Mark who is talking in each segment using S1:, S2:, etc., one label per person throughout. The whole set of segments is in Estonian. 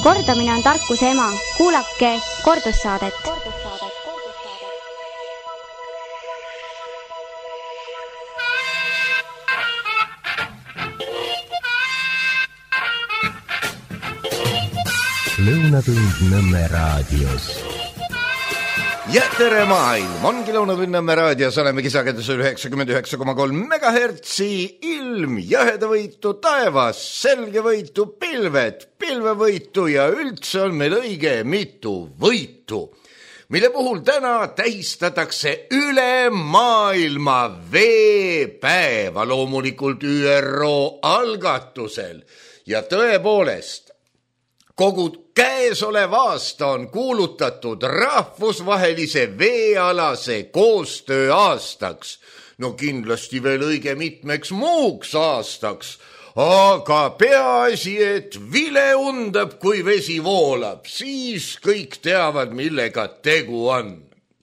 S1: Kordamine on tarkuse ema. Kuulake kordussaadet.
S2: Lõunatund Nõmme raadios.
S3: Ja tere maailm, ongi Lõunatund Nõmme raadios, oleme kisagedusel 99,3 megahertsi, ilm, jahedavõitu, taevas, selgevõitu, pilvevõitu ja üldse on meil õige mitu võitu, mille puhul täna tähistatakse üle maailma veepäeva, loomulikult ÜRO algatusel ja tõepoolest, kogu käesolev aasta on kuulutatud rahvusvahelise veealase koostöö aastaks. No kindlasti veel õige mitmeks muuks aastaks, aga peaasi, et vile undab, kui vesi voolab, siis kõik teavad, millega tegu on.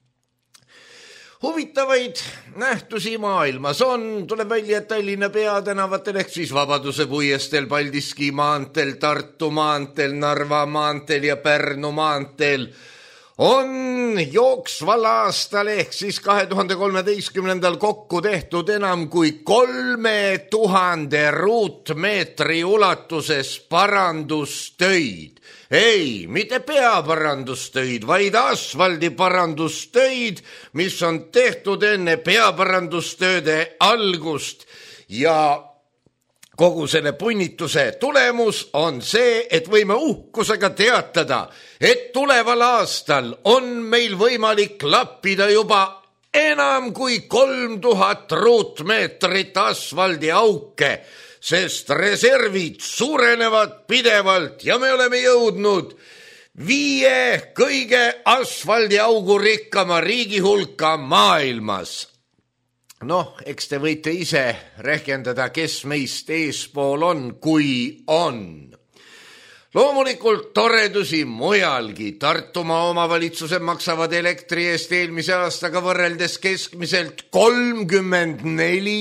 S3: Huvitavaid nähtusi maailmas on, tuleb välja, et Tallinna peatänavatel ehk siis Vabaduse puiesteel, Paldiski maanteel, Tartu maanteel, Narva maanteel ja Pärnu maanteel on jooksval aastal ehk siis 2013. kokku tehtud enam kui 3000 ruutmeetri ulatuses parandustöid. Ei, mitte peaparandustöid, vaid asfaldiparandustöid, mis on tehtud enne peaparandustööde algust ja kogu selle punnituse tulemus on see, et võime uhkusega teatada, et tuleval aastal on meil võimalik lappida juba enam kui 3000 ruutmeetrit asfaldiauke, sest reservid suurenevad pidevalt ja me oleme jõudnud 5 kõige asfaldiaugu rikkama riigi hulka maailmas. Noh, eks te võite ise rehkendada, kes meist eespool on, kui on. Loomulikult toredusi mujalgi. Tartumaa omavalitsused maksavad elektri eest eelmise aastaga võrreldes keskmiselt 34%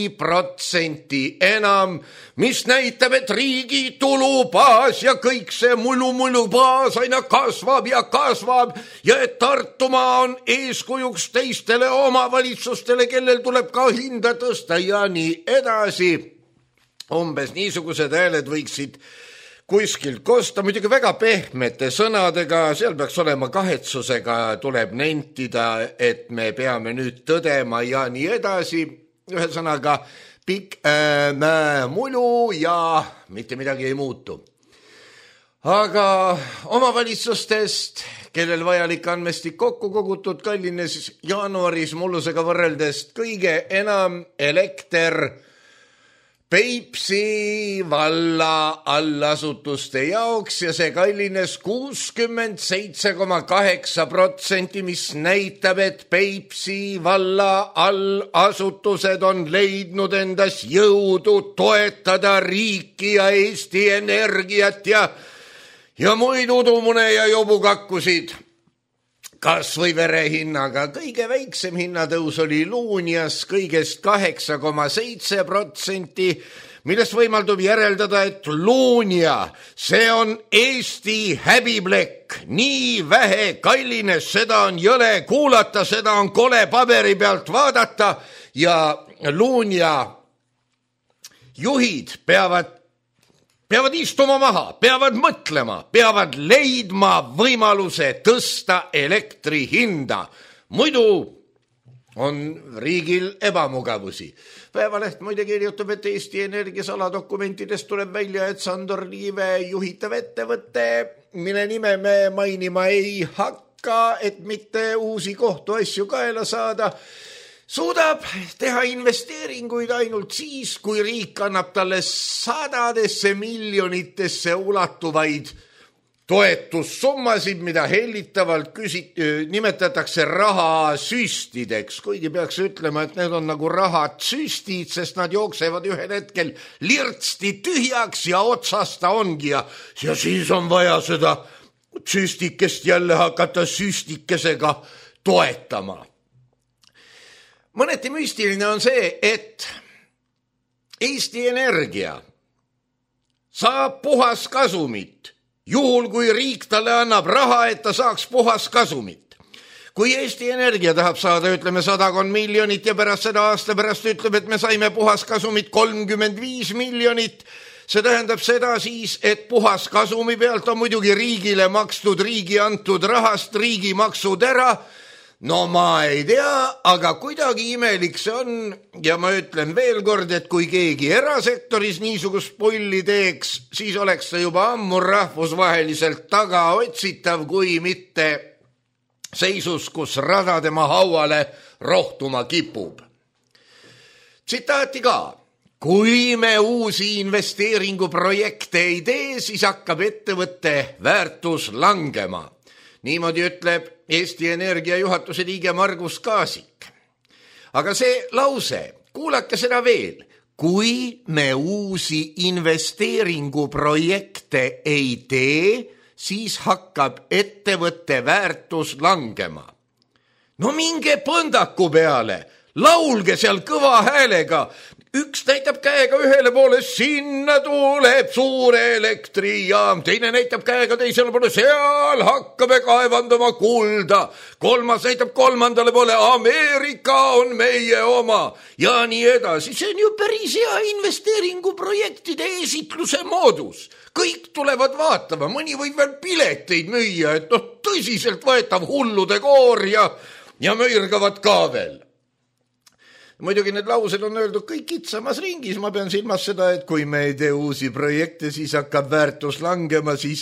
S3: enam, mis näitab, et riigi tulubaas ja kõik see mulu-baas aina kasvab ja et Tartumaa on eeskujuks teistele omavalitsustele, kellel tuleb ka hinda tõsta ja nii edasi. Umbes niisugused hääled võiksid kuskilt kosta, muidugi väga pehmete sõnadega, seal peaks olema kahetsusega, tuleb nentida, et me peame nüüd tõdema ja nii edasi. Ühesõnaga, pikk mulu ja mitte midagi ei muutu. Aga omavalitsustest, kellel vajalik andmestik kokku kogutud, kallines jaanuaris mullusega võrreldes kõige enam elekter Peipsi valla allasutuste jaoks ja see kallines 67,8%, mis näitab, et Peipsi valla allasutused on leidnud endas jõudu toetada riiki ja Eesti Energiat ja muid udumune ja jobukakkusid. Kas või verehinnaga. Kõige väiksem hinnatõus oli Luunias kõigest 8,7%, millest võimaldub järeldada, et Luunia, see on Eesti häbiplekk. Nii vähe kallines, seda on jõle kuulata, seda on kole paberi pealt vaadata ja Luunia juhid peavad istuma maha, peavad mõtlema, peavad leidma võimaluse tõsta elektri hinda. Muidu on riigil ebamugavusi. Päevaleht muide kirjutab, et Eesti Energia saladokumentidest tuleb välja, et Sandor Liive juhitav ettevõte, mille nime me mainima ei hakka, et mitte uusi kohtuasju kaela saada, suudab teha investeeringuid ainult siis, kui riik annab talle sadadesse miljonitesse ulatuvaid toetussummasid, mida hellitavalt nimetatakse rahasüstideks, kuigi peaks ütlema, et need on nagu rahatsüstid, sest nad jooksevad ühel hetkel lirtsti tühjaks ja otsast ta ongi ja siis on vaja seda süstikest jälle hakata süstikesega toetama. Mõneti müstiline on see, et Eesti Energia saab puhas kasumit juhul kui riik talle annab raha, et ta saaks puhas kasumit. Kui Eesti Energia tahab saada, ütleme 100 miljonit ja pärast seda aasta pärast ütleb, et me saime puhas kasumit 35 miljonit, see tähendab seda siis, et puhas kasumi pealt on muidugi riigile makstud riigi antud rahast riigimaksud ära. No ma ei tea, aga kuidagi imelik see on ja ma ütlen veel kord, et kui keegi erasektoris niisugust pulli teeks, siis oleks see juba ammu rahvusvaheliselt taga otsitav, kui mitte seisus, kus rada tema hauale rohtuma kipub. Tsitaati ka. Kui me uusi investeeringuprojekte ei tee, siis hakkab ettevõtte väärtus langema. Niimoodi ütleb Eesti Energia juhatuse liige Margus Kaasik. Aga see lause, kuulake seda veel. Kui me uusi investeeringuprojekte ei tee, siis hakkab ettevõtte väärtus langema. No minge põndaku peale, laulge seal kõva häälega. Üks näitab käega ühele poole, sinna tuleb suur elektrijaam, teine näitab käega teisele poole, seal hakkame kaevandama kulda, kolmas näitab kolmandale poole, Ameerika on meie oma ja nii edasi. See on ju päris hea investeeringuprojektide esitluse moodus. Kõik tulevad vaatama, mõni võib veel pileteid müüa, et tõsiselt võetav hullude koor ja möirgavad ka veel. Muidugi need laused on öeldud kõik kitsamas ringis, ma pean silmas seda, et kui me ei tee uusi projekte, siis hakkab väärtus langema, siis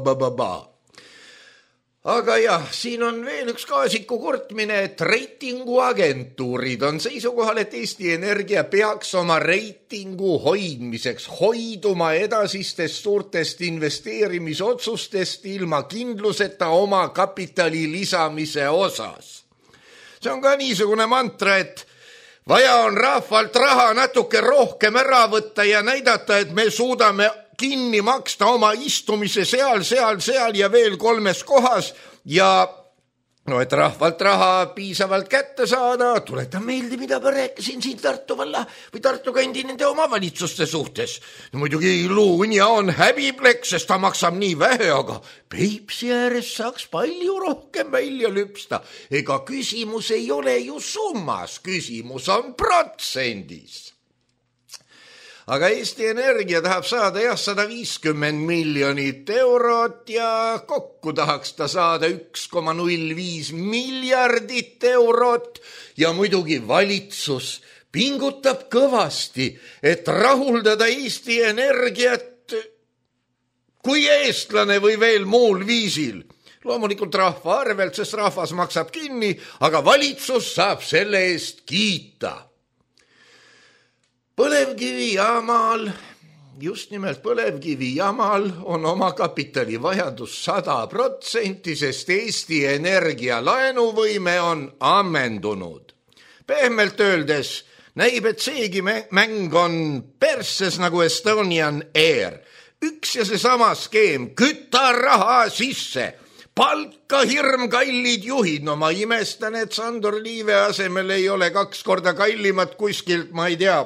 S3: Aga jah, siin on veel üks Kaasiku kurtmine, et reitinguagentuurid on seisukohal, et Eesti Energia peaks oma reitingu hoidmiseks hoiduma edasistest suurtest investeerimisotsustest ilma kindluseta oma kapitali lisamise osas. See on ka niisugune mantra, et vaja on rahvalt raha natuke rohkem ära võtta ja näidata, et me suudame kinni maksta oma istumise seal ja veel 3 kohas ja et rahvalt raha piisavalt kätte saada. Tuletan meelde, mida ma rääkisin siin Tartu valla või Tartu kandi nende omavalitsuste suhtes. Muidugi Luunja on häbiplek, sest ta maksab nii vähe, aga Peipsi ääres saaks palju rohkem välja lüpsta. Ega küsimus ei ole ju summas, küsimus on protsendis. Aga Eesti Energia tahab saada 150 miljonit eurot ja kokku tahaks ta saada 1,05 miljardit eurot ja muidugi valitsus pingutab kõvasti, et rahuldada Eesti Energiat kui eestlane või veel muul viisil. Loomulikult rahva arvelt, sest rahvas maksab kinni, aga valitsus saab selle eest kiita. Põlevkivijaamal, just nimelt põlevkivijaamal on oma kapitali vajadus 100%, sest Eesti Energia laenuvõime on ammendunud. Pehmelt öeldes näib, et seegi mäng on persses nagu Estonian Air. Üks ja seesama skeem, kütta raha sisse, palka hirmkallid juhid. No ma imestan, et Sandor Liive asemel ei ole 2 korda kallimat kuskilt, ma ei tea,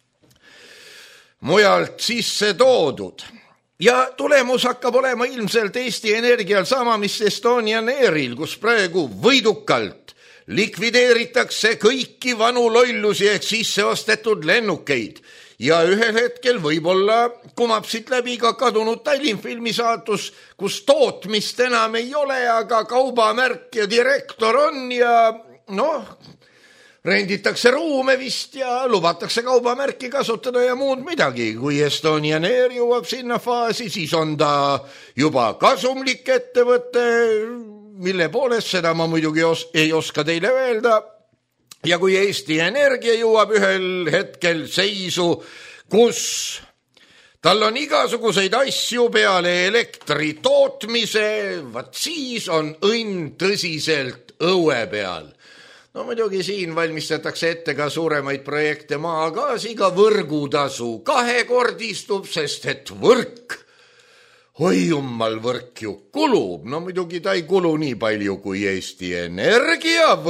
S3: mujalt sisse toodud. Ja tulemus hakkab olema ilmselt Eesti Energial sama, mis Estonian Airil, kus praegu võidukalt likvideeritakse kõiki vanu lollusi ehk sisse ostetud lennukeid. Ja ühel hetkel võib-olla kumab siit läbi ka kadunud Tallinnfilmi saatus, kus tootmist enam ei ole, aga kaubamärk ja direktor on ja renditakse ruume vist ja lubatakse kaubamärki kasutada ja muud midagi. Kui Estonian Air jõuab sinna faasi, siis on ta juba kasumlik ettevõte, mille poolest seda ma muidugi ei oska teile öelda. Ja kui Eesti Energia jõuab ühel hetkel seisu, kus tal on igasuguseid asju peale elektri tootmise, siis on õnn tõsiselt õue peal. No muidugi siin valmistatakse ette ka suuremaid projekte maagaasiga, võrgutasu 2-kordistub, sest et võrk, oi jummal, võrk ju kulub. No muidugi ta ei kulu nii palju kui Eesti Energia võrk.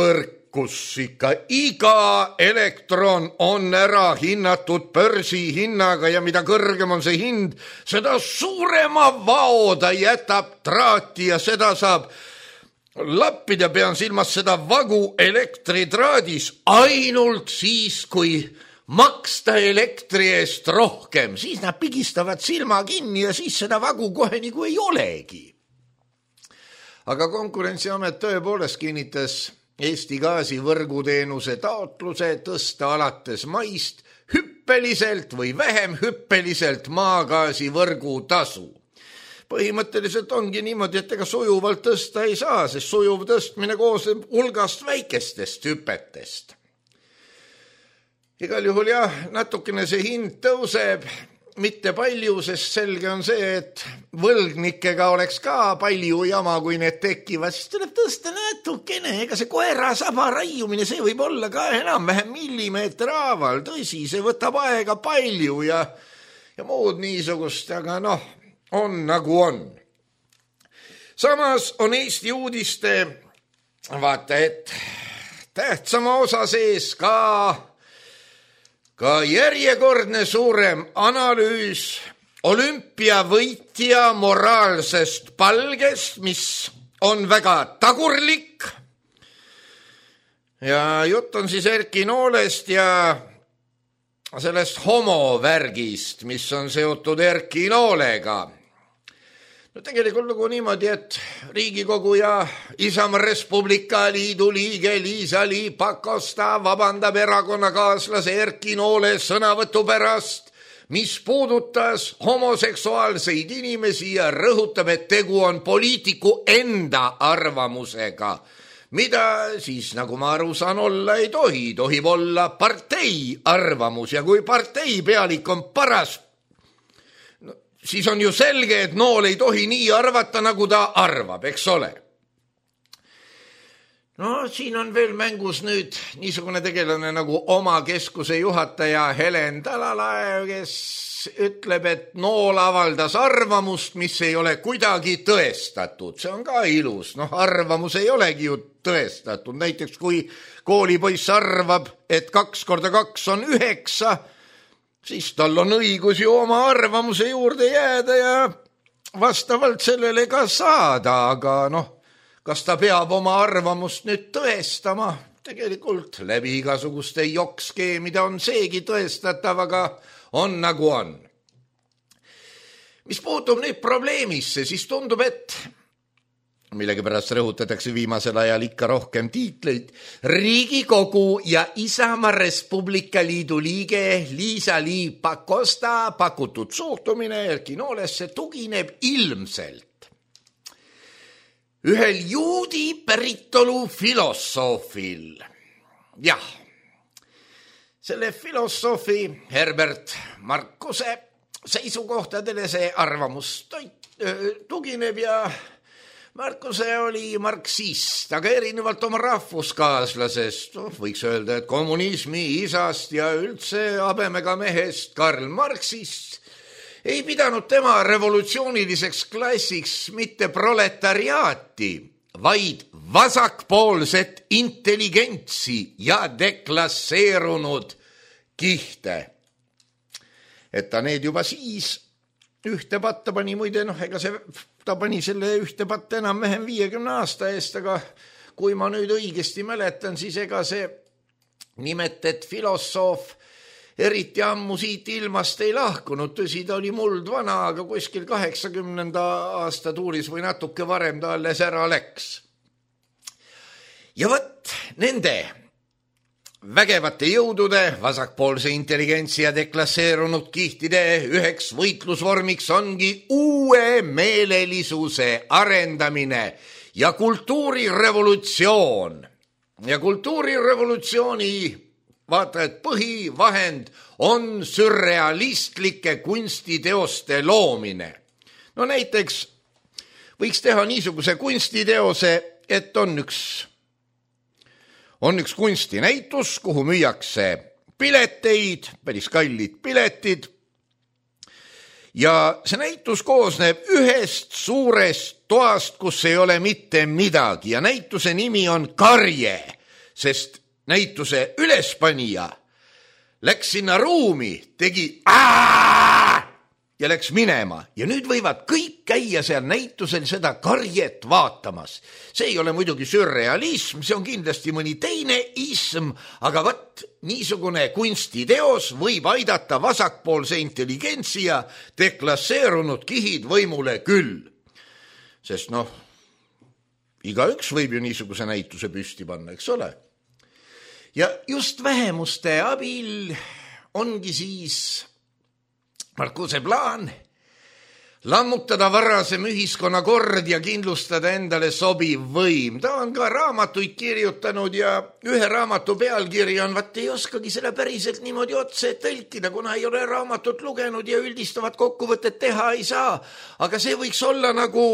S3: kus ikka iga elektron on ära hinnatud börsihinnaga ja mida kõrgem on see hind, seda suurema vao ta jätab traati ja seda saab lappida, pean silmas seda vagu elektritraadis ainult siis, kui maksta elektri eest rohkem, siis nad pigistavad silma kinni ja siis seda vagu kohe nagu ei olegi. Aga Konkurentsiamet tõepoolest kinnitas Eesti Gaasi võrguteenuse taotluse tõsta alates maist hüppeliselt või vähem hüppeliselt maagaasi võrgutasu. Põhimõtteliselt ongi niimoodi, et ega sujuvalt tõsta ei saa, sest sujuv tõstmine koosneb hulgast väikestest hüpetest. Igal juhul jah, natukene see hind tõuseb, mitte palju, sest selge on see, et võlgnikega oleks ka palju jama, kui need tekivad, siis tuleb tõsta natukene, ega see koera saba raiumine, see võib olla ka enam-vähem millimeeter haaval, tõsi, see võtab aega palju ja muud niisugust, aga noh, on nagu on. Samas on Eesti uudiste, vaata, et tähtsama osa sees ka järjekordne suurem analüüs olümpiavõitja moraalsest palgest, mis on väga tagurlik. Ja jutt on siis Erki Noolest ja sellest homovärgist, mis on seotud Erki Noolega. No tegelikult lugu niimoodi, et Riigikogu ja Isamaa Res Publica Liidu liige Liisa-Ly Pakosta vabandab erakonnakaaslase Erki Noole sõnavõtu pärast, mis puudutas homoseksuaalseid inimesi ja rõhutab, et tegu on poliitiku enda arvamusega, mida siis, nagu ma aru saan, olla ei tohi, tohib olla partei arvamus ja kui partei pealik on paras, siis on ju selge, et Nool ei tohi nii arvata, nagu ta arvab, eks ole. No siin on veel mängus nüüd niisugune tegelane nagu oma keskuse juhataja Helen Talalaev, kes ütleb, et Nool avaldas arvamust, mis ei ole kuidagi tõestatud. See on ka ilus, arvamus ei olegi ju tõestatud. Näiteks kui koolipoiss arvab, et 2 × 2 on 9, siis tal on õigus ju oma arvamuse juurde jääda ja vastavalt sellele ka saada, aga kas ta peab oma arvamust nüüd tõestama? Tegelikult läbi igasuguste jokkskeemida on seegi tõestatav, aga on nagu on. Mis puutub nüüd probleemisse, siis tundub, et millegipärast rõhutatakse viimasel ajal ikka rohkem tiitleid. Riigikogu ja Isamaa Res Publica Liidu liige Liisa-Ly Pakosta pakutud suhtumine Erki Noolesse tugineb ilmselt ühel juudi päritolu filosoofil. Jah, selle filosoofi Herbert Marcuse seisukohtadele see arvamus tugineb ja Marcuse oli marksist, aga erinevalt oma rahvuskaaslasest, võiks öelda, et kommunismi isast ja üldse habemega mehest Karl Marxist, ei pidanud tema revolutsiooniliseks klassiks mitte proletariaati, vaid vasakpoolset intelligentsi ja deklasseerunud kihte. Et ta need juba siis ühte patta pani, muide, ega ta pani selle ühte patta enam-vähem 50 aasta eest, aga kui ma nüüd õigesti mäletan, siis ega see nimetet filosoof eriti ammu siit ilmast ei lahkunud. Tõsi, ta oli muldvana, aga kuskil 80. aasta tuuris või natuke varem ta alles ära läks. Ja võt nende vägevate jõudude, vasakpoolse intelligentsi ja deklasseerunud kihtide üheks võitlusvormiks ongi uue meelelisuse arendamine ja kultuurirevolutsioon. Ja kultuurirevolutsiooni, vaata, et põhivahend on sürrealistlike kunstiteoste loomine. No näiteks võiks teha niisuguse kunstiteose, et on üks kunstinäitus, kuhu müüakse pileteid, päris kallid piletid. Ja see näitus koosneb ühest suurest toast, kus ei ole mitte midagi ja näituse nimi on Karje. sest näituse ülespanija läks sinna ruumi, tegi ja läks minema ja nüüd võivad kõik käia seal näitusel seda karjet vaatamas. See ei ole muidugi sürrealism, see on kindlasti mõni teine ism, aga võt niisugune kunstiteos võib aidata vasakpoolse intelligentsia deklasseerunud kihid võimule küll. Sest igaüks võib ju niisuguse näituse püsti panna, eks ole? Ja just vähemuste abil ongi siis Marcuse plaan lammutada varasem ühiskonnakord ja kindlustada endale sobiv võim. Ta on ka raamatuid kirjutanud ja ühe raamatu pealkiri on, ei oskagi selle päriselt niimoodi otse tõlkida, kuna ei ole raamatut lugenud ja üldistavat kokkuvõtet teha ei saa. Aga see võiks olla nagu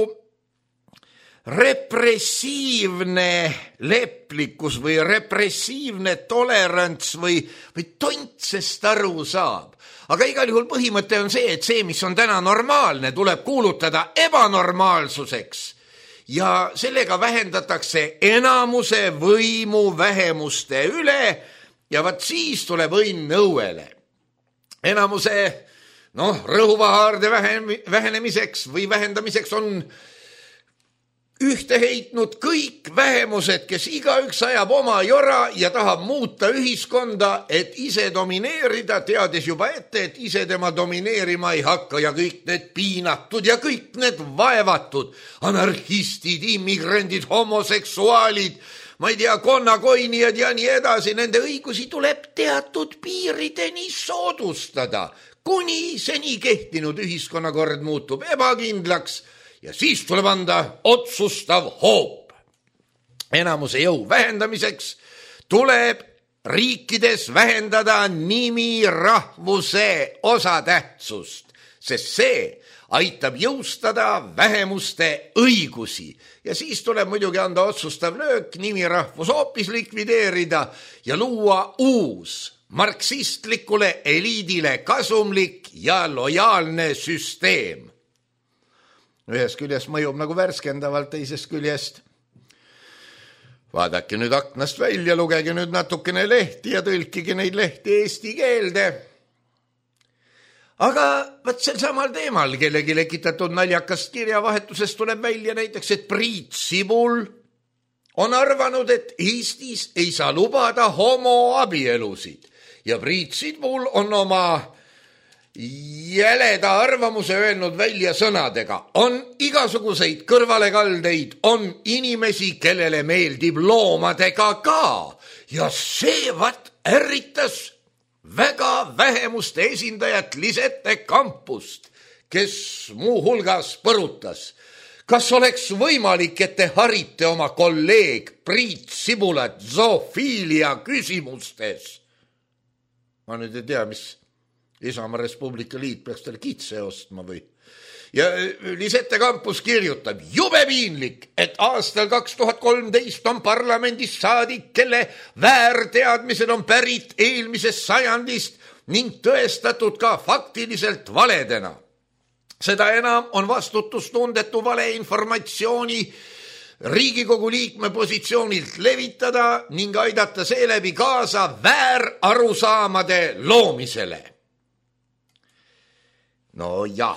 S3: repressiivne leplikkus või repressiivne tolerants või tontsest aru saab. Aga igal juhul põhimõte on see, et see, mis on täna normaalne, tuleb kuulutada ebanormaalsuseks ja sellega vähendatakse enamuse võimu vähemuste üle ja vaat siis tuleb õnn õuele. Enamuse rõhuvahaarde vähenemiseks või vähendamiseks on ühte heitnud kõik vähemused, kes igaüks ajab oma jora ja tahab muuta ühiskonda, et ise domineerida, teades juba ette, et ise tema domineerima ei hakka ja kõik need piinatud ja kõik need vaevatud, anarhistid, immigrandid, homoseksuaalid, ma ei tea, konnakoinijad ja nii edasi, nende õigusi tuleb teatud piirideni soodustada, kuni seni kehtinud ühiskonnakord muutub ebakindlaks. Ja siis tuleb anda otsustav hoop. Enamuse jõu vähendamiseks tuleb riikides vähendada nimirahvuse osatähtsust, sest see aitab jõustada vähemuste õigusi. Ja siis tuleb muidugi anda otsustav löök, nimirahvus hoopis likvideerida ja luua uus marksistlikule eliidile kasumlik ja lojaalne süsteem. Ühest küljest mõjub nagu värskendavalt, teisest küljest. Vaadake nüüd aknast välja, lugege nüüd natukene lehti ja tõlkige neid lehti eesti keelde. Aga võt sel samal teemal kellegi lekitatud naljakast kirjavahetusest tuleb välja näiteks, et Priit Sibul on arvanud, et Eestis ei saa lubada homoabielusid ja Priit Sibul on oma jäleda arvamuse öelnud välja sõnadega. On igasuguseid kõrvalekaldeid, on inimesi, kellele meeldib loomadega ka. Ja see ärritas väga vähemuste esindajat Lisette Kampust, kes muu hulgas põrutas. Kas oleks võimalik, et te harite oma kolleeg Priit Sibulat zoofiilia küsimustes? Ma nüüd ei tea, mis Isamaa Respublika Liit peaks talle kitse ostma või. Ja Lisette Kampus kirjutab, jube piinlik, et aastal 2013 on parlamendis saadik, kelle väärteadmised on pärit eelmisest sajandist ning tõestatud ka faktiliselt valedena. Seda enam on vastutustundetu valeinformatsiooni Riigikogu liikme positsioonilt levitada ning aidata seeläbi kaasa väärarusaamade loomisele. No jah,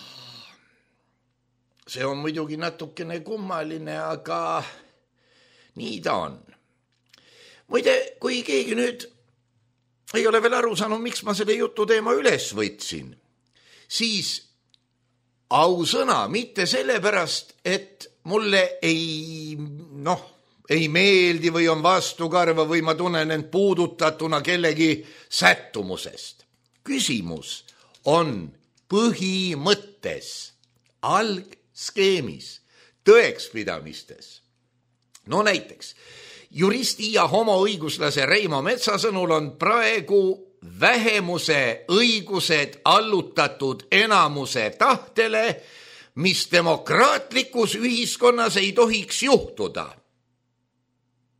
S3: see on muidugi natukene kummaline, aga nii ta on. Muide, kui keegi nüüd ei ole veel aru saanud, miks ma selle jutu teema üles võtsin, siis ausõna, mitte sellepärast, et mulle ei meeldi või on vastukarva või ma tunnen end puudutatuna kellegi sättumusest. Küsimus on põhimõttes, algskeemis, tõekspidamistes. No näiteks, juristi ja homoõiguslase Reimo Metsa sõnul on praegu vähemuse õigused allutatud enamuse tahtele, mis demokraatlikus ühiskonnas ei tohiks juhtuda.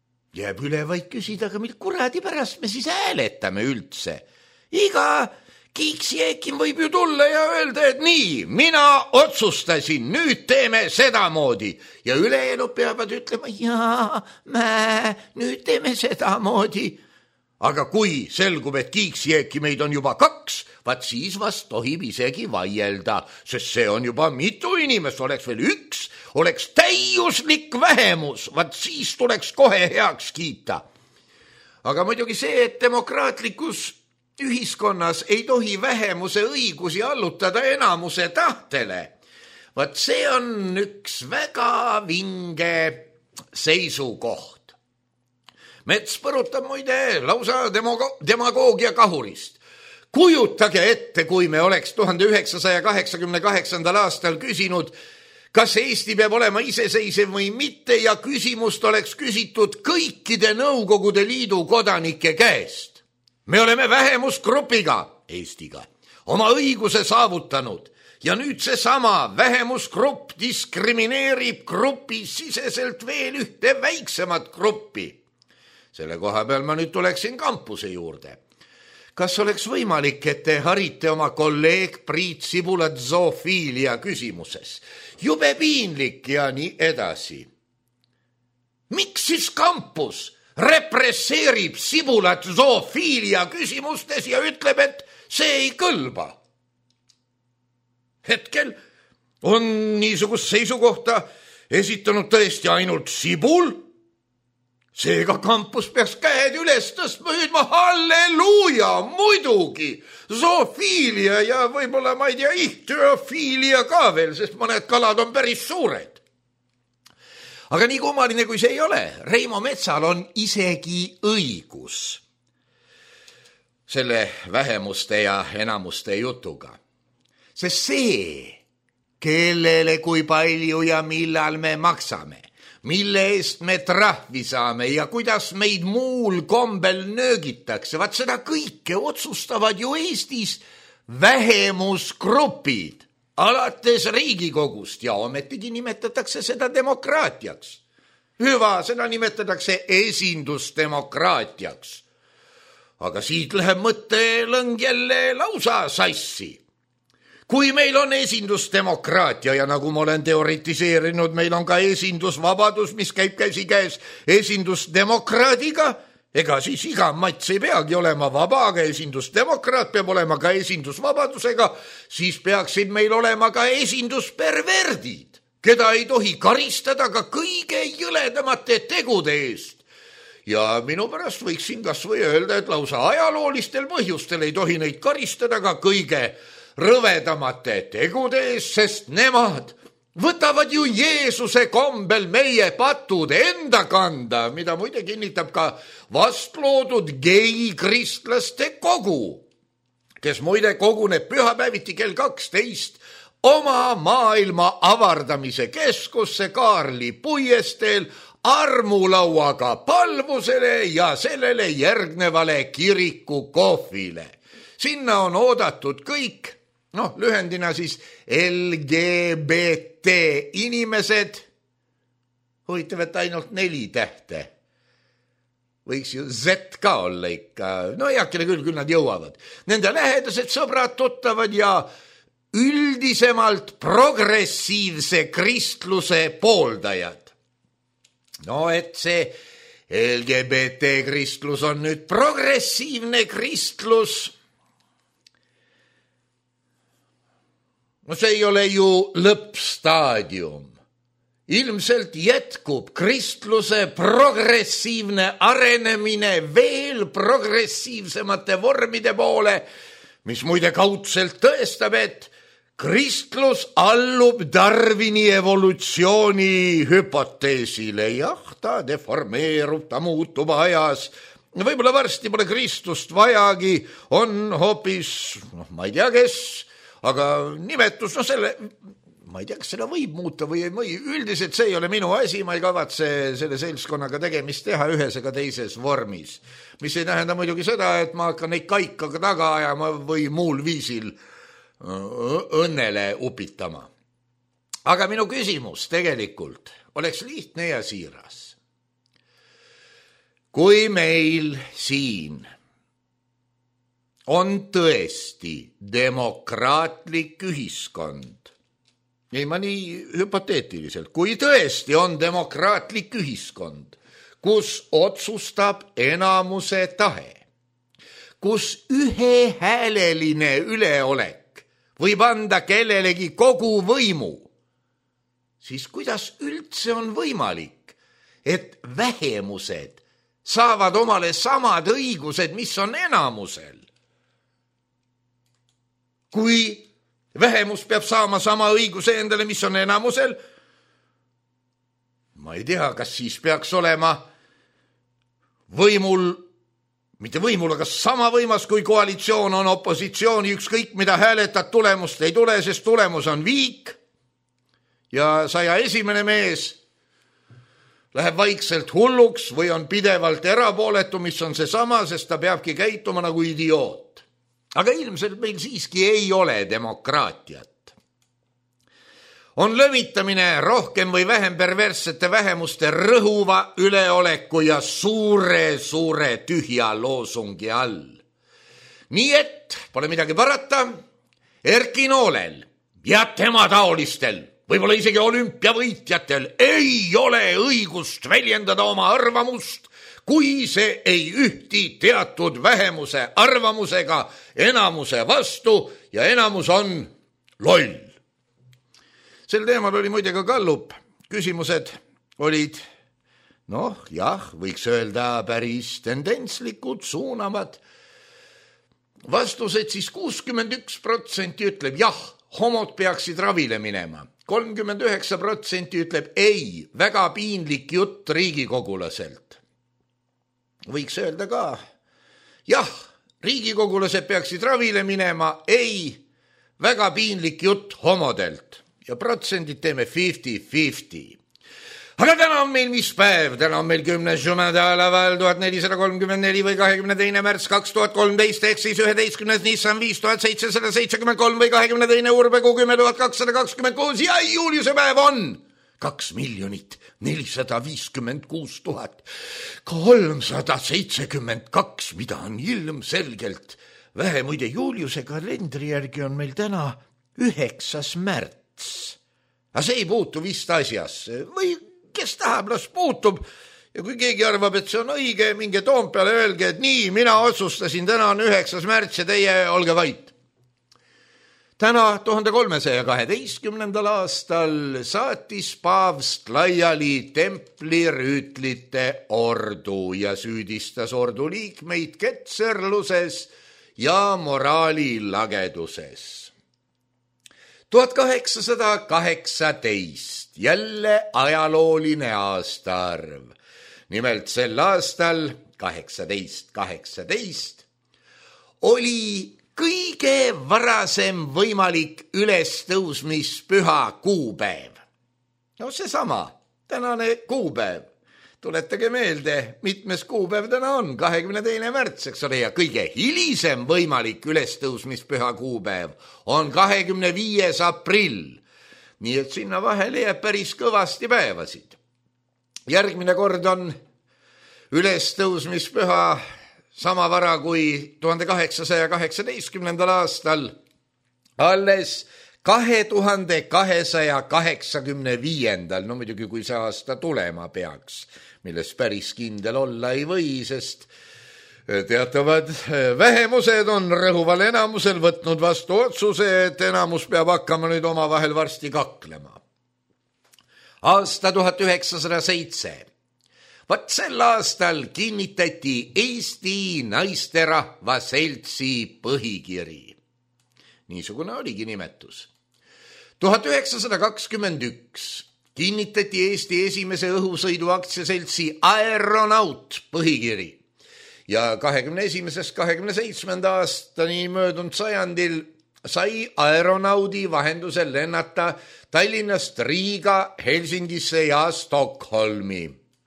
S3: Jääb üle vaid küsida, aga mil kuradi pärast me siis hääletame üldse? Iga Kiiksjääkim võib ju tulla ja öelda, et nii, mina otsustasin, nüüd teeme sedamoodi ja ülejäänud peavad ütlema, jaa, nüüd teeme sedamoodi. Aga kui selgub, et kiiksjääkimeid on juba 2, vaat siis vast tohib isegi vaielda, sest see on juba mitu inimest, oleks veel 1, oleks täiuslik vähemus, vaat siis tuleks kohe heaks kiita. Aga muidugi see, et demokraatlikus ühiskonnas ei tohi vähemuse õigusi allutada enamuse tahtele, vaat see on üks väga vinge seisukoht. Mets põrutab muide lausa demagoogia kahurist. Kujutage ette, kui me oleks 1988. aastal küsinud, kas Eesti peab olema iseseisev või mitte ja küsimust oleks küsitud kõikide Nõukogude Liidu kodanike käest. Me oleme vähemusgrupiga, Eestiga, oma õiguse saavutanud ja nüüd seesama vähemusgrupp diskrimineerib grupi siseselt veel ühte väiksemat gruppi. Selle koha peal ma nüüd tuleksin kampuse juurde. Kas oleks võimalik, et te harite oma kolleeg Priit Sibulat zoofiilia küsimuses? Jube piinlik ja nii edasi. Miks siis kampus represseerib Sibulat zoofiilia küsimustes ja ütleb, et see ei kõlba? Hetkel on niisugust seisukohta esitanud tõesti ainult Sibul. Seega kampus peaks käed üles tõstma, hüüdma halleluuja, muidugi, zoofiilia ja võib-olla, ma ei tea, ihtüofiilia ka veel, sest mõned kalad on päris suured. Aga nii kummaline kui see ei ole, Reimo Metsal on isegi õigus selle vähemuste ja enamuste jutuga. Sest see, kellele kui palju ja millal me maksame, mille eest me trahvi saame ja kuidas meid muul kombel nöögitakse, vaat seda kõike otsustavad ju Eestis vähemusgrupid, alates Riigikogust ja ometigi nimetatakse seda demokraatiaks. Hüva, seda nimetatakse esindusdemokraatiaks. Aga siit läheb mõttelõng jälle lausa sassi. Kui meil on esindusdemokraatia ja nagu ma olen teoritiseerinud, meil on ka esindusvabadus, mis käib käsikäes esindusdemokraadiga, ega siis iga mats ei peagi olema vaba, aga esindusdemokraat peab olema ka esindusvabadusega, siis peaksid meil olema ka esindusperverdid, keda ei tohi karistada ka kõige jõledamate tegude eest. Ja minu pärast võiksin kas või öelda, et lausa ajaloolistel põhjustel ei tohi neid karistada ka kõige rõvedamate tegude ees, sest nemad võtavad ju Jeesuse kombel meie patud enda kanda, mida muide kinnitab ka vastloodud gei-kristlaste kogu, kes muide koguneb pühapäeviti kell 12 oma maailma avardamise keskusse Kaarli puiesteel armulauaga palvusele ja sellele järgnevale kiriku kohvile. Sinna on oodatud kõik, lühendina siis LGBT inimesed, huvitav, et ainult 4 tähte. Võiks ju Z ka olla ikka, heakene küll nad jõuavad. Nende lähedased sõbrad, tuttavad ja üldisemalt progressiivse kristluse pooldajad. Et see LGBT kristlus on nüüd progressiivne kristlus, see ei ole ju lõppstaadium. Ilmselt jätkub kristluse progressiivne arenemine veel progressiivsemate vormide poole, mis muide kaudselt tõestab, et kristlus allub Darwini evolutsiooni hüpoteesile. Jah, ta deformeerub, ta muutub ajas. Võib-olla varsti pole Kristust vajagi, on hoopis, ma ei tea kes, aga nimetus, ma ei tea, kas seda võib muuta või ei või. Üldiselt see ei ole minu asi, ma ei kavatse selle seltskonnaga tegemist teha ühes ega teises vormis. Mis ei tähenda muidugi seda, et ma hakkan neid kaikaga taga ajama või muul viisil õnnele upitama. Aga minu küsimus tegelikult oleks lihtne ja siiras. Kui meil siin on tõesti demokraatlik ühiskond. Ei, ma nii hüpoteetiliselt, kui tõesti on demokraatlik ühiskond, kus otsustab enamuse tahe, kus ühehääleline üleolek võib anda kellelegi kogu võimu, siis kuidas üldse on võimalik, et vähemused saavad omale samad õigused, mis on enamusel? Kui vähemus peab saama sama õiguse endale, mis on enamusel, ma ei tea, kas siis peaks olema võimul, mitte võimul, aga sama võimas, kui koalitsioon on opositsiooni, ükskõik mida hääletad, tulemust ei tule, sest tulemus on viik ja 101. mees läheb vaikselt hulluks või on pidevalt erapooletu, mis on seesama, sest ta peabki käituma nagu idioot. Aga ilmselt meil siiski ei ole demokraatiat. On lömitamine rohkem või vähem perverssete vähemuste rõhuva üleoleku ja suure tühja loosungi all. Nii et pole midagi parata, Erki Noolel ja tema taolistel, võib-olla isegi olümpiavõitjatel ei ole õigust väljendada oma arvamust, kui see ei ühti teatud vähemuse arvamusega enamuse vastu ja enamus on loll. Sel teemal oli muide ka Gallup. Küsimused olid, võiks öelda päris tendentslikud, suunavad. Vastused siis 61% ütleb jah, homod peaksid ravile minema. 39% ütleb ei, väga piinlik jutt riigikogulaselt. Võiks öelda ka, jah, riigikogulased peaksid ravile minema, ei, väga piinlik jutt homodelt. Ja protsendid teeme 50-50. Aga täna on meil mis päev? Täna on meil 10. jumadaalaval 1434 või 22. märts 2013 ehk siis 11. Nissan 5773 või 22. Urbekuu 10.226 ja juuliuse päev on 2 456 372, mida on ilmselgelt vähe. Muide, juuliuse kalendri järgi on meil täna 9. märts. Aga see ei puutu vist asjasse või kes tahab, las puutub. Ja kui keegi arvab, et see on õige, minge Toompeale, öelge, et nii, mina otsustasin, täna on 9. märts ja teie olge vait. Täna 1312. aastal saatis paavst laiali templirüütlite ordu ja süüdistas ordu liikmeid ketserluses ja moraalilageduses. 1818, jälle ajalooline aastaarv. Nimelt sel aastal 1818 oli kõige varasem võimalik ülestõusmispüha kuupäev. Seesama, tänane kuupäev. Tuletage meelde, mitmes kuupäev täna on, 22. märts, eks ole, ja kõige hilisem võimalik ülestõusmispüha kuupäev on 25. aprill. Nii et sinna vahele jääb päris kõvasti päevasid. Järgmine kord on ülestõusmispüha sama vara kui 1818. aastal, alles 2285. Muidugi, kui see aasta tulema peaks, milles päris kindel olla ei või, sest teatavad vähemused on rõhuval enamusel võtnud vastu otsuse, et enamus peab hakkama nüüd omavahel varsti kaklema. Aasta 1907. Vaat sel aastal kinnitati Eesti Naisterahva Seltsi põhikiri. Niisugune oligi nimetus. 1921 kinnitati Eesti esimese õhusõidu aktsiaseltsi Aeronaut põhikiri ja 21.–27. aastani möödunud sajandil sai Aeronaudi vahendusel lennata Tallinnast Riiga, Helsingisse ja Stockholmi.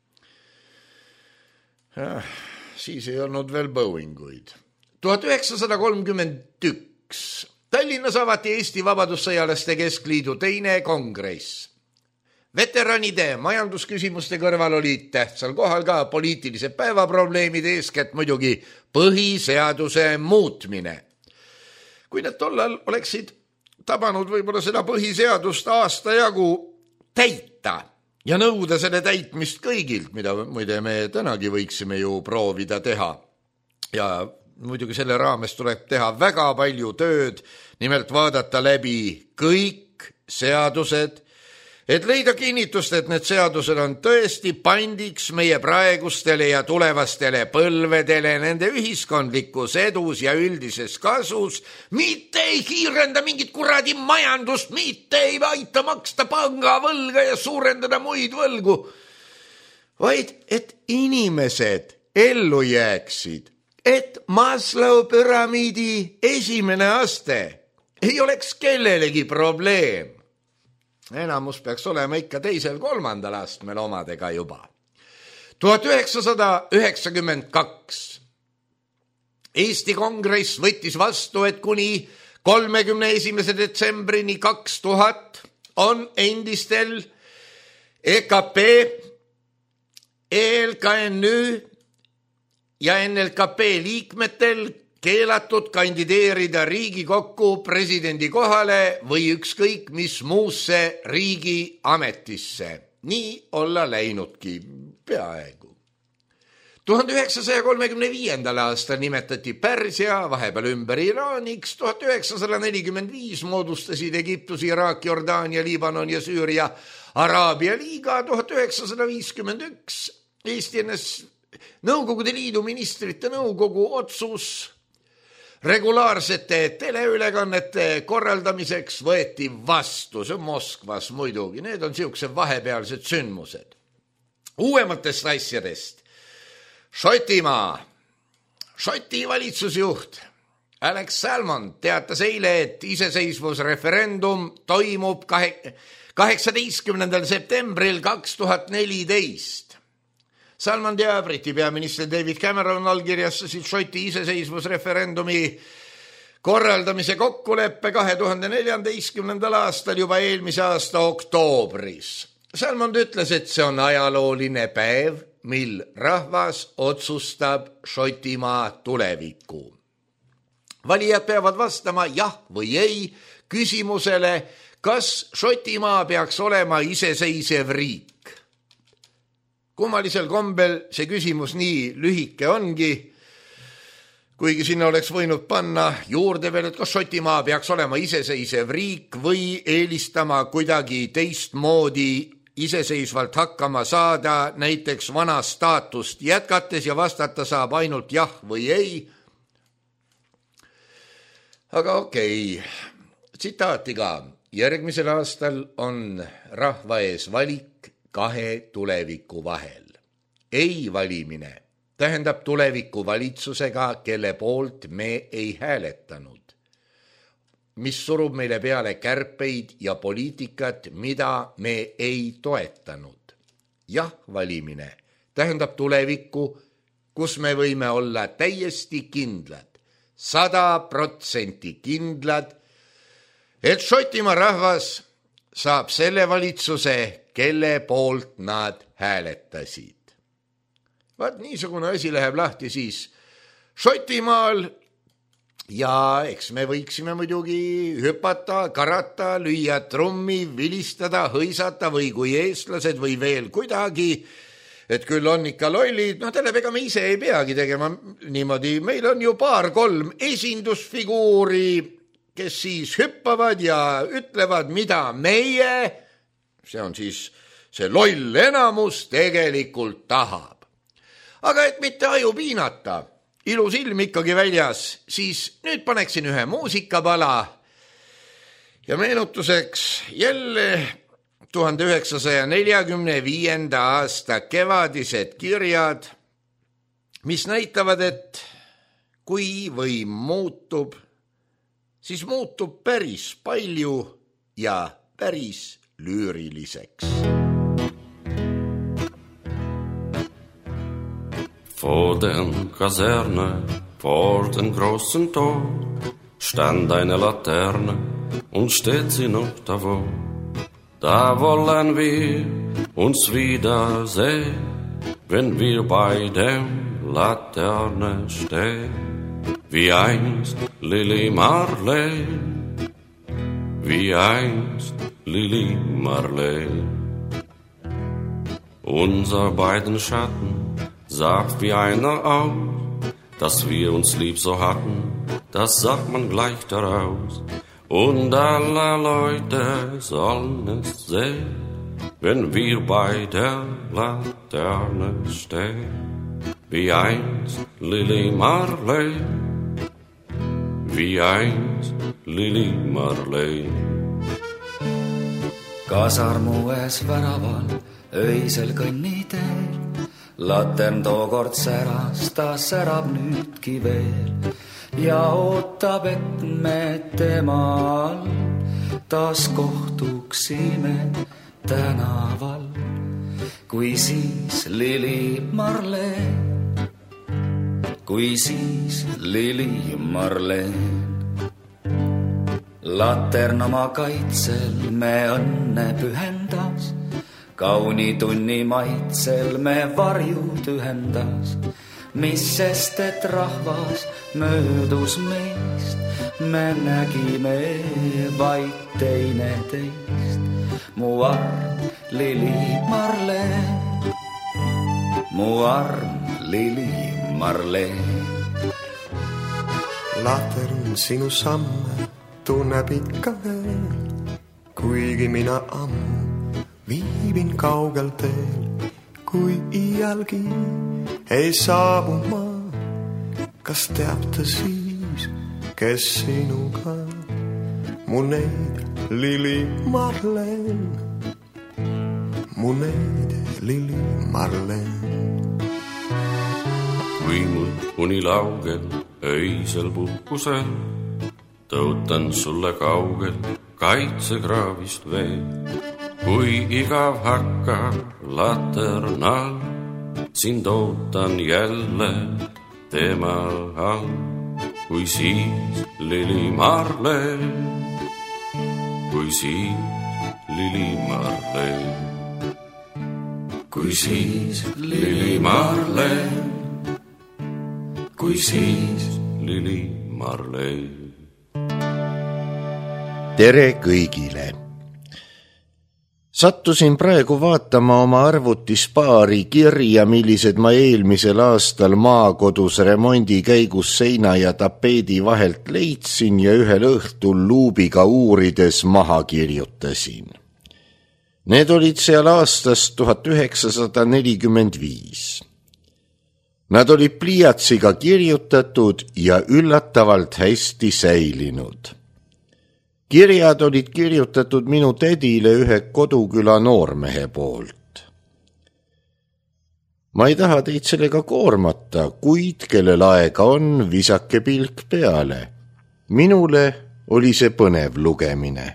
S3: Siis ei olnud veel Boeinguid. 1931 Tallinnas avati Eesti Vabadussõjalaste Keskliidu 2. kongress. veteranide majandusküsimuste kõrval olid tähtsal kohal ka poliitilised päevaprobleemid, eeskätt muidugi põhiseaduse muutmine. Kui need tollal oleksid tabanud võib-olla seda põhiseadust aasta jagu täita ja nõuda selle täitmist kõigilt, mida muide me tänagi võiksime ju proovida teha. Ja muidugi selle raames tuleb teha väga palju tööd, nimelt vaadata läbi kõik seadused, et leida kinnitust, et need seadused on tõesti pandiks meie praegustele ja tulevastele põlvedele nende ühiskondlikus edus ja üldises kasus, mitte ei kiirenda mingit kuradi majandust, mitte ei aita maksta pangavõlga ja suurendada muid võlgu, vaid et inimesed ellu jääksid, et Maslow püramiidi esimene aste ei oleks kellelegi probleem. Enamus peaks olema ikka teisel-kolmandal astmel omadega juba. 1992 Eesti Kongress võttis vastu, et kuni 31. detsembrini 2000 on endistel EKP, ELKNÜ ja NLKP liikmetel keelatud kandideerida Riigikokku presidendi kohale või ükskõik mis muusse riigi ametisse. Nii olla läinudki peaaegu. 1935. aastal nimetati Pärsia, vahepeal ümber Iraaniks, 1945 moodustasid Egiptus, Iraak, Jordaania, Liibanon ja Süüria Araabia liiga, 1951 Eesti Nõukogude Liidu ministrite nõukogu otsus regulaarsete teleülekannete korraldamiseks võeti vastu, see on Moskvas muidugi, need on siuksed vahepealsed sündmused. Uuematest asjadest. Šotimaa, Šoti valitsusjuht Alex Salmond teatas eile, et iseseisvusreferendum toimub 18. septembril 2014. Salmond ja Briti peaminister David Cameron allkirjastasid Šoti iseseisvusreferendumi korraldamise kokkuleppe 2014. aastal juba eelmise aasta oktoobris. Salmond ütles, et see on ajalooline päev, mil rahvas otsustab Šotimaa tuleviku. Valijad peavad vastama jah või ei küsimusele, kas Šotimaa peaks olema iseseisev riik. Kummalisel kombel see küsimus nii lühike ongi, kuigi sinna oleks võinud panna juurde veel, et kas Šotimaa peaks olema iseseisev riik või eelistama kuidagi teistmoodi iseseisvalt hakkama saada, näiteks vana staatust jätkates ja vastata saab ainult jah või ei. Aga okei, tsitaati ka. Järgmisel aastal on rahva ees valik kahe tuleviku vahel. Ei valimine tähendab tuleviku valitsusega, kelle poolt me ei hääletanud, mis surub meile peale kärpeid ja poliitikat, mida me ei toetanud. Jah, valimine tähendab tulevikku, kus me võime olla täiesti kindlad, 100% kindlad, et Šotimaa rahvas saab selle valitsuse, kelle poolt nad hääletasid. Vaat niisugune asi läheb lahti siis Šotimaal ja eks me võiksime muidugi hüpata, karata, lüüa trummi, vilistada, hõisata või kui eestlased või veel kuidagi, et küll on ikka lollid, tähendab, ega me ise ei peagi tegema niimoodi, meil on ju 2-3 esindusfiguuri, kes siis hüppavad ja ütlevad, mida meie, see on siis see loll enamus, tegelikult tahab. Aga et mitte aju piinata, ilus ilm ikkagi väljas, siis nüüd paneksin ühe muusikapala ja meenutuseks jälle 1945. aasta kevadised kirjad, mis näitavad, et kui võim muutub, siis muutub päris palju ja päris lüüriliseks.
S4: Vor den Kaserne, vor den großen Tor, stand eine Laterne und steht sie noch davor. da wollen wir uns wiedersehen, wenn wir bei dem Laterne stehen. Wie einst Lili Marleen, wie einst Lili Marleen. Unser beiden Schatten sagt wie einer aus, dass wir uns lieb so hatten, das sagt man gleich daraus. Und alle Leute sollen es sehen, wenn wir bei der Laterne stehen. Wie einst Lili Marleen, wie einst Lili Marleen.
S5: Kasarmues väraval öisel kõnniteel, latern tookord säras, ta särab nüüdki veel ja ootab, et me temal taas kohtuksime tänaval. Kui siis Lili Marleen, kui siis Lili Marleen. Latern oma kaitsel me õnne pühendas, kauni tunni maitsel me varjud ühendas. Mis sest, et rahvas möödus meist, me nägime vaid teineteist. Mu arm Lili Marleen, mu arm Lili Marleen.
S6: Latern sinu samme tunneb ikka veel, kuigi mina ammu viibin kaugel teel. Kui iialgi ei saabu ma, kas teab ta siis, kes sinuga? Mu neid Lili Marleen, mu neid Lili Marleen.
S4: Kui mul uni laugel öisel puhkusel, tõutan sulle kaugel kaitsekraavist veel. Kui igav hakkab laternal, sind ootan jälle tema all. Kui siis Lili Marleen, kui siis Lili Marleen. Kui siis Lili Marleen, kui siis Lili Marleen.
S7: Tere kõigile! Sattusin praegu vaatama oma arvutis paari kirja, millised ma eelmisel aastal maakodus remondi käigus seina ja tapeedi vahelt leidsin ja ühel õhtul luubiga uurides maha kirjutasin. Need olid seal aastast 1945. Nad olid pliiatsiga kirjutatud ja üllatavalt hästi säilinud. Kirjad olid kirjutatud minu tädile ühe koduküla noormehe poolt. Ma ei taha teid sellega koormata, kuid kellel aega on, visake pilk peale. Minule oli see põnev lugemine.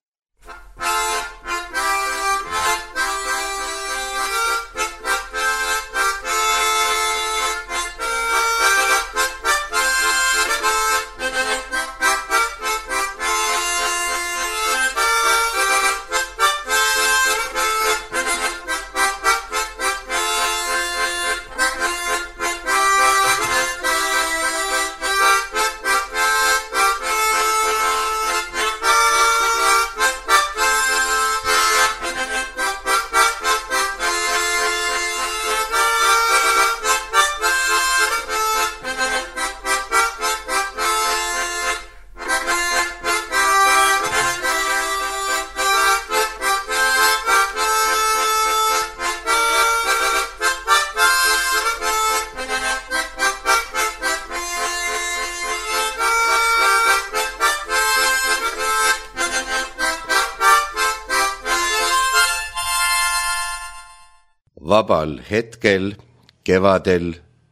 S7: Vabal hetkel kevadel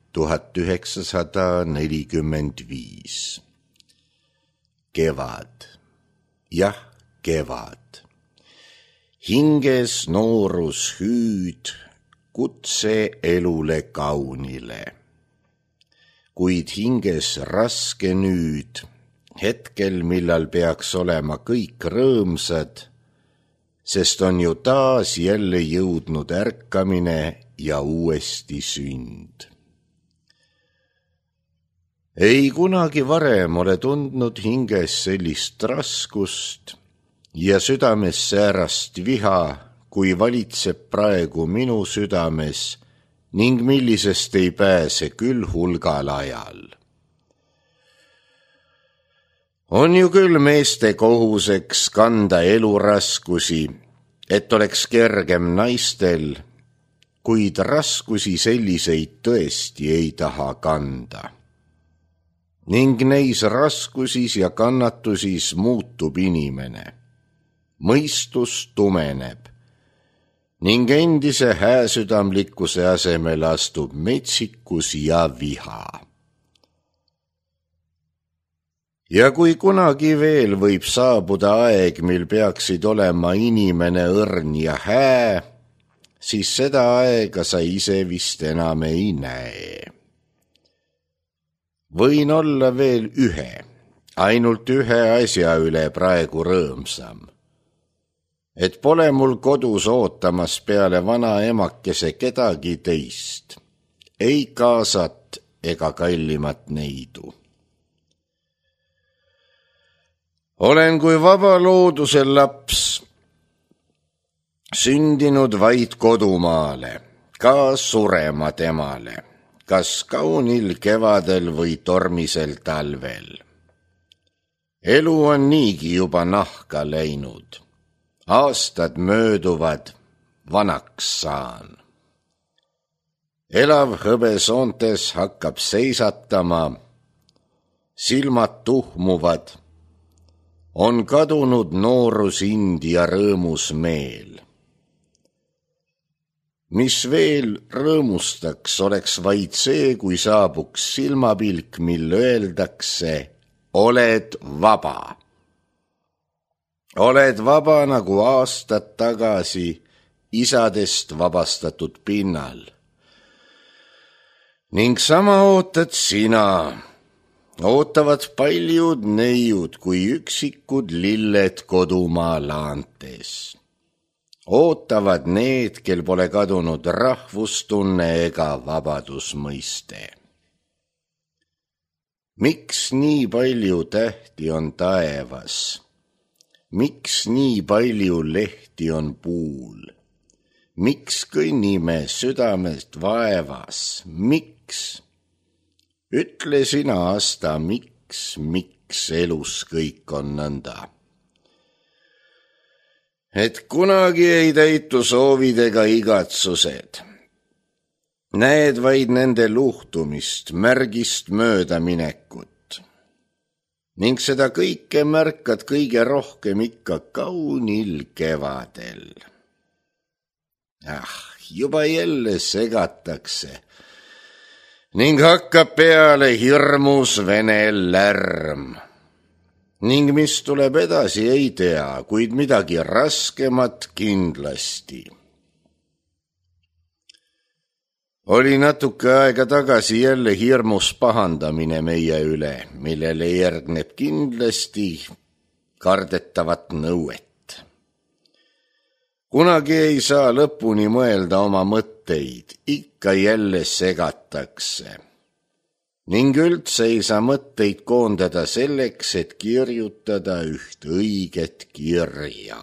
S7: 1945. Kevad. Jah, kevad. Hinges noorus hüüd, kutse elule kaunile. Kuid hinges raske nüüd, hetkel, millal peaks olema kõik rõõmsad, sest on ju taas jälle jõudnud ärkamine ja uuesti sünd. Ei kunagi varem ole tundnud hinges sellist raskust ja südames säärast viha, kui valitseb praegu minu südames ning millisest ei pääse küll hulgal ajal. On ju küll meeste kohuseks kanda eluraskusi, et oleks kergem naistel, kuid raskusi selliseid tõesti ei taha kanda. Ning neis raskusis ja kannatusis muutub inimene. Mõistus tumeneb ning endise hääsüdamlikkuse asemel astub metsikus ja viha. Ja kui kunagi veel võib saabuda aeg, mil peaksid olema inimene õrn ja hää, siis seda aega sa ise vist enam ei näe. Võin olla veel ainult ühe asja üle praegu rõõmsam, et pole mul kodus ootamas peale vana emakese kedagi teist, ei kaasat ega kallimat neidu. Olen kui vaba looduse laps, sündinud vaid kodumaale, ka surema temale, kas kaunil kevadel või tormisel talvel. Elu on niigi juba nahka läinud, aastad mööduvad, vanaks saan. Elav hõbesoontes hakkab seisatama, silmad tuhmuvad, on kadunud noorus-ind ja rõõmus meel. Mis veel rõõmustaks, oleks vaid see, kui saabuks silmapilk, mil öeldakse, oled vaba. Oled vaba nagu aastad tagasi isadest vabastatud pinnal. Ning sama ootad sina. Ootavad paljud neiud kui üksikud lilled kodumaa laantes. Ootavad need, kel pole kadunud rahvustunne ega vabadusmõiste. Miks nii palju tähti on taevas? Miks nii palju lehti on puul? Miks kõnnime südamest vaevas? Miks? Ütle sina, Asta, miks elus kõik on nõnda? Et kunagi ei täitu soovid ega igatsused. Näed vaid nende luhtumist, märgist möödaminekut. Ning seda kõike märkad kõige rohkem ikka kaunil kevadel. Juba jälle segatakse. Ning hakkab peale hirmus vene lärm. Ning mis tuleb edasi, ei tea, kuid midagi raskemat kindlasti. Oli natuke aega tagasi jälle hirmus pahandamine meie üle, millele järgneb kindlasti kardetavat nõuet. Kunagi ei saa lõpuni mõelda oma mõtteid, ikka jälle segatakse. Ning üldse ei saa mõtteid koondada selleks, et kirjutada üht õiget kirja.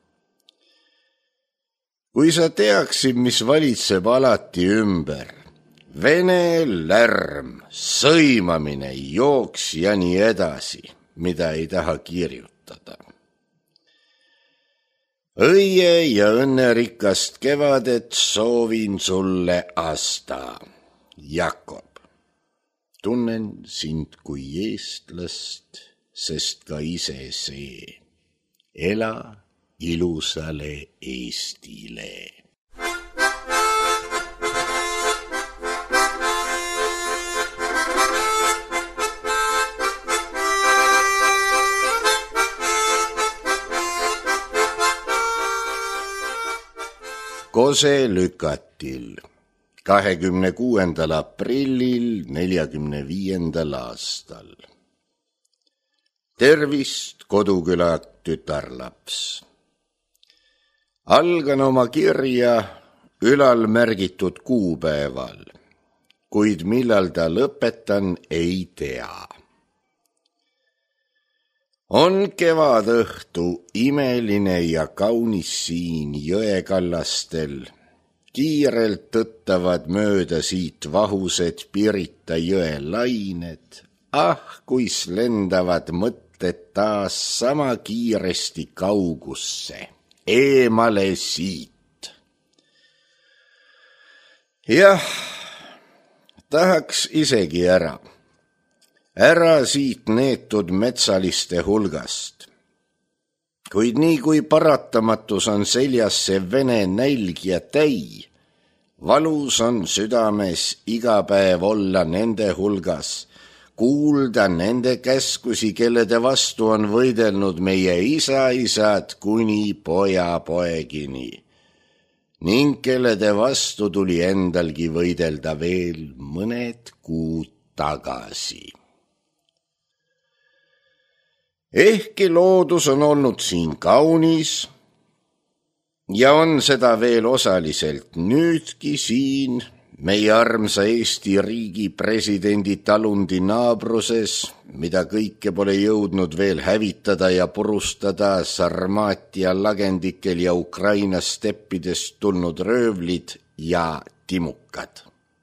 S7: Kui sa teaksid, mis valitseb alati ümber, vene lärm, sõimamine, jooks ja nii edasi, mida ei taha kirjutada. Õie ja õnnerikast kevadet soovin sulle, Asta, Jakob. Tunnen sind kui eestlast, sest ka ise see. Ela ilusale Eestile. Kose Lükatil 26. aprillil 45. aastal. Tervist, Koduküla tütarlaps. Algan oma kirja ülal märgitud kuupäeval, kuid millal ta lõpetan, ei tea. On kevadõhtu imeline ja kaunis siin jõekallastel. Kiirelt tõttavad mööda siit vahused Pirita jõe lained. Kuis lendavad mõtted taas sama kiiresti kaugusse, eemale siit. Jah, tahaks isegi ära siit neetud metsaliste hulgast. Kuid nii kui paratamatus on seljas see vene nälg ja täi, valus on südames iga päev olla nende hulgas, kuulda nende käskusi, kellede vastu on võidelnud meie isaisad kuni pojapoegini, ning kellede vastu tuli endalgi võidelda veel mõned kuud tagasi. Ehkki loodus on olnud siin kaunis ja on seda veel osaliselt nüüdki siin meie armsa Eesti riigi presidendi talundi naabruses, mida kõike pole jõudnud veel hävitada ja purustada Sarmaatia lagendikel ja Ukraina steppidest tulnud röövlid ja timukad.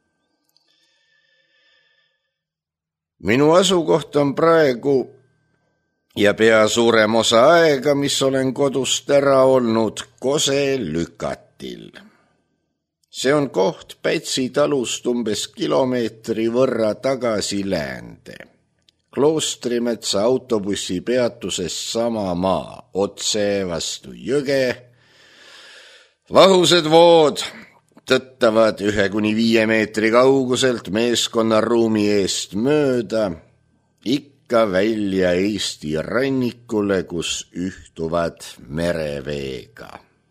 S7: Minu asukoht on praegu ja pea suurem osa aega, mis olen kodust ära olnud, Kose Lükatil. See on koht Pätsi talust umbes kilomeetri võrra tagasi läände. Kloostrimetsa autobussi peatusest sama maa, otse vastu jõge. Vahused vood tõttavad 1-5 meetri kauguselt meeskonnaruumi eest mööda, välja Eesti rannikule, kus ühtuvad mereveega.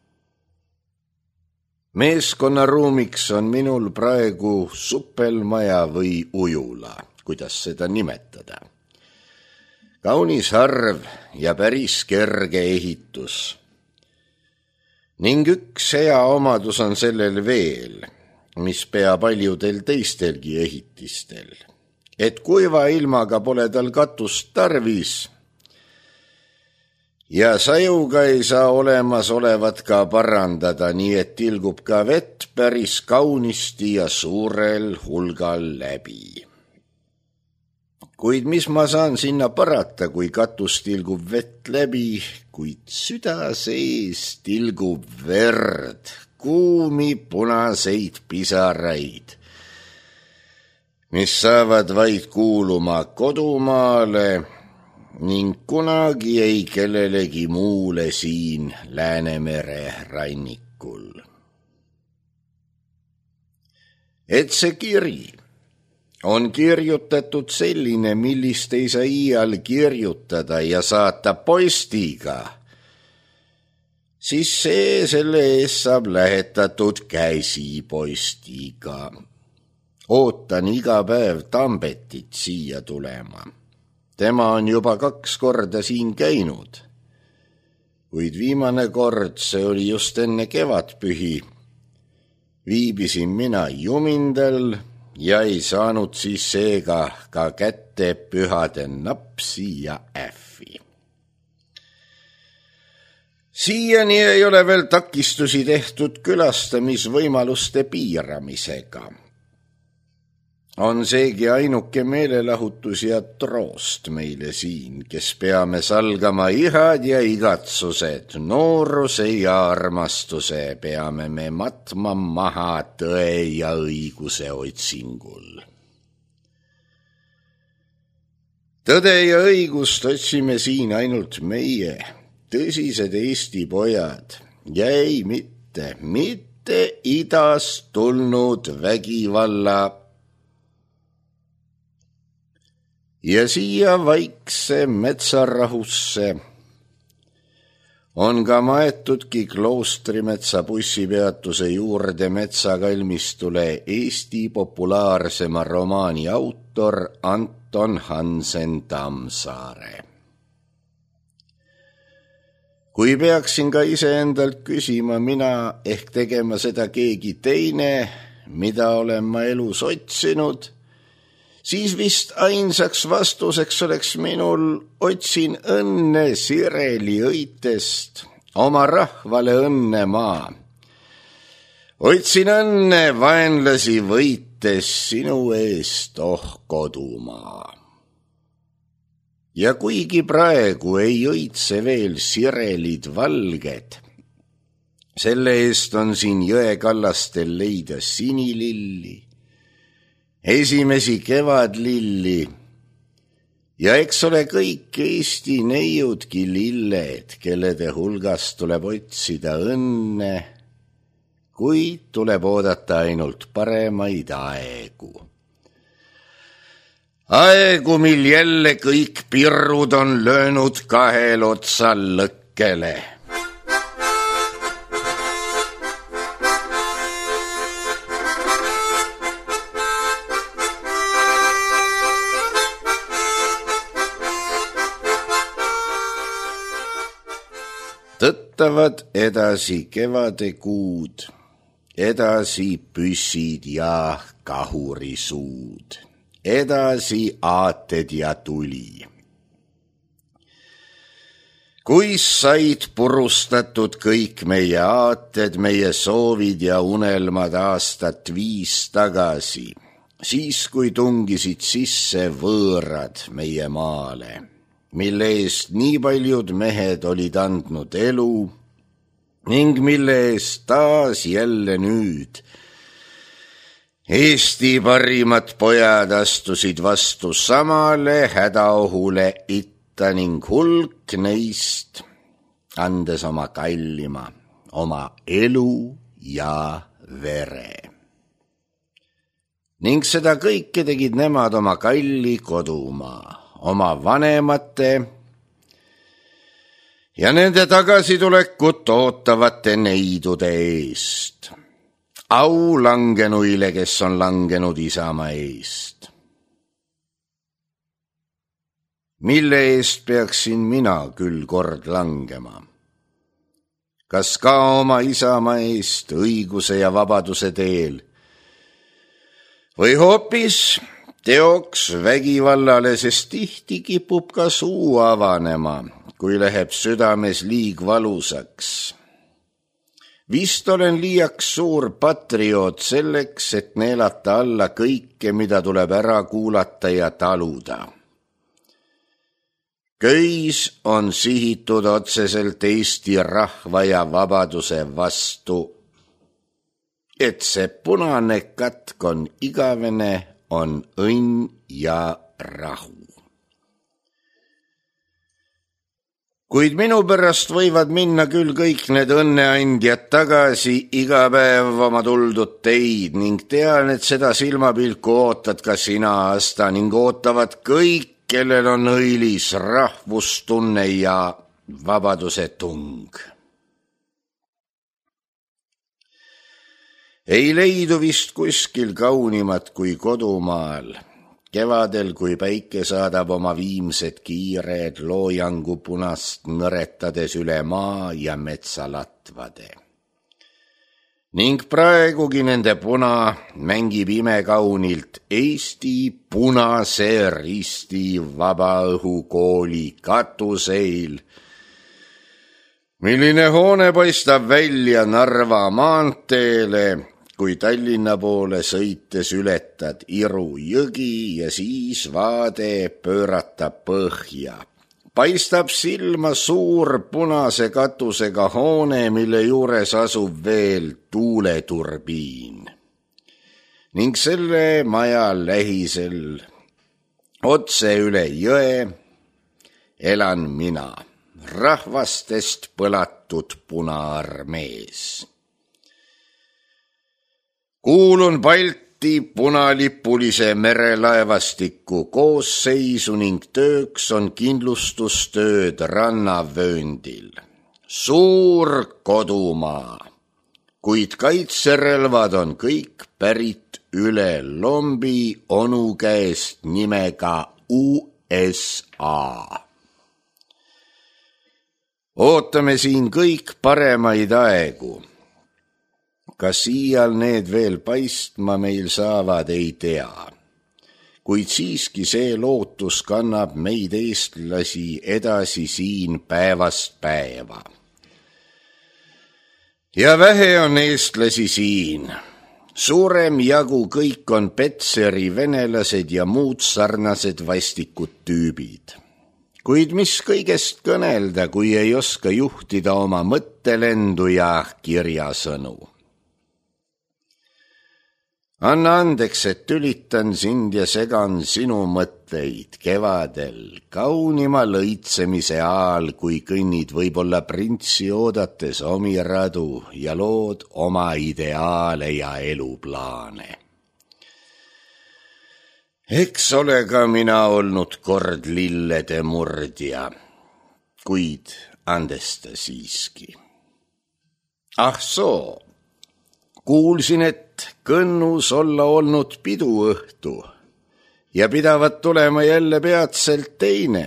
S7: Meeskonnaruumiks on minul praegu suppelmaja või ujula, kuidas seda nimetada. Kaunis harv ja päris kerge ehitus. Ning üks hea omadus on sellel veel, mis pea paljudel teistelgi ehitistel. Et kuiva ilmaga pole tal katust tarvis ja sajuga ei saa olemasolevat ka parandada, nii et tilgub ka vett päris kaunisti ja suurel hulgal läbi. Kuid mis ma saan sinna parata, kui katus tilgub vett läbi, kuid süda sees tilgub verd, kuumi punaseid pisaraid, mis saavad vaid kuuluma kodumaale ning kunagi ei kellelegi muule siin Läänemere rannikul. Et see kiri on kirjutatud selline, millist ei saa iial kirjutada ja saata postiga, siis selle eest saab lähetatud käsipostiga. Ootan iga päev Tambetit siia tulema. Tema on juba 2 korda siin käinud, kuid viimane kord see oli just enne kevadpühi. Viibisin mina Jumindal ja ei saanud siis seega ka kätte pühade napsi ja äffi. Siiani ei ole veel takistusi tehtud külastamisvõimaluste piiramisega. On seegi ainuke meelelahutus ja troost meile siin, kes peame salgama ihad ja igatsused, nooruse ja armastuse peame me matma maha tõe ja õiguse otsingul. Tõde ja õigust otsime siin ainult meie, tõsised Eesti pojad, ja ei mitte idast tulnud vägivalla ja siia vaikse metsarahusse on ka maetudki Kloostrimetsa bussipeatuse juurde metsakalmistule Eesti populaarsema romaani autor Anton Hansen Tammsaare. kui peaksin ka iseendalt küsima mina ehk tegema seda keegi teine, mida olen ma elus otsinud, siis vist ainsaks vastuseks oleks minul otsin õnne Sireli õitest, oma rahvale õnne maa. Otsin õnne vaenlasi võites sinu eest, kodumaa. Ja kuigi praegu ei õitse veel sirelid valged, selle eest on siin jõekallastel leida sinililli, esimesi kevadlilli ja eks ole kõik Eesti neiudki lilled, kellede hulgast tuleb otsida õnne, kuid tuleb oodata ainult paremaid aegu. Aegu, mil jälle kõik pirrud on löönud kahel otsal lõkkele. Tõttavad edasi kevadekuud, edasi püssid ja kahurisuud. Edasi aated ja tuli. Kuis said purustatud kõik meie aated, meie soovid ja unelmad aastat 5 tagasi, siis kui tungisid sisse võõrad meie maale, mille eest nii paljud mehed olid andnud elu ning mille eest taas jälle nüüd Eesti parimad pojad astusid vastu samale hädaohule itta ning hulk neist, andes oma kallima, oma elu ja vere. Ning seda kõike tegid nemad oma kalli kodumaa, oma vanemate ja nende tagasitulekut ootavate neidude eest. Au langenuile, kes on langenud isamaa eest. Mille eest peaksin mina küll kord langema? Kas ka oma isamaa eest õiguse ja vabaduse teel? Või hoopis teoks vägivallale, sest tihti kipub ka suu avanema, kui läheb südames liig valusaks. Vist olen liiaks suur patrioot selleks, et neelata alla kõike, mida tuleb ära kuulata ja taluda. Köis on sihitud otseselt Eesti rahva ja vabaduse vastu, et see punane katk on igavene, on õnn ja rahu. Kuid minu pärast võivad minna küll kõik need õnneandjad tagasi iga päev oma tuldud teid ning tean, et seda silmapilku ootad ka sina, Asta, ning ootavad kõik, kellel on õilis rahvustunne ja vabaduse tung. Ei leidu vist kuskil kaunimat kui kodumaal. Kevadel, kui päike saadab oma viimsed kiired loojangu punast nõretades üle maa ja metsalatvade. Ning praegugi nende puna mängib imekaunilt Eesti Punase Risti Vabaõhukooli katuseil, milline hoone paistab välja Narva maanteele, kui Tallinna poole sõites ületad Iru jõgi ja siis vaade pöörata põhja. Paistab silma suur punase katusega hoone, mille juures asub veel tuuleturbiin. Ning selle maja lähisel otse üle jõe elan mina, rahvastest põlatud Punaarmees. Kuulun Balti punalipulise merelaevastiku koosseisu ning tööks on kindlustustööd rannavööndil. Suur kodumaa, kuid kaitserelvad on kõik pärit üle lombi onu käest nimega USA. ootame siin kõik paremaid aegu. Kas iial need veel paistma meil saavad, ei tea. Kuid siiski see lootus kannab meid eestlasi edasi siin päevast päeva. Ja vähe on eestlasi siin. Suurem jagu kõik on Petseri venelased ja muud sarnased vastikud tüübid. Kuid mis kõigest kõnelda, kui ei oska juhtida oma mõttelendu ja kirjasõnu. Anna andeks, et tülitan sind ja segan sinu mõtteid kevadel, kaunima lõitsemise ajal, kui kõnnid võib-olla printsi oodates omi radu ja lood oma ideaale ja eluplaane. Eks ole ka mina olnud kord lillede murdja, kuid andesta siiski. Ah soo! Kuulsin, et Kõnnus olla olnud piduõhtu ja pidavat tulema jälle peatselt teine.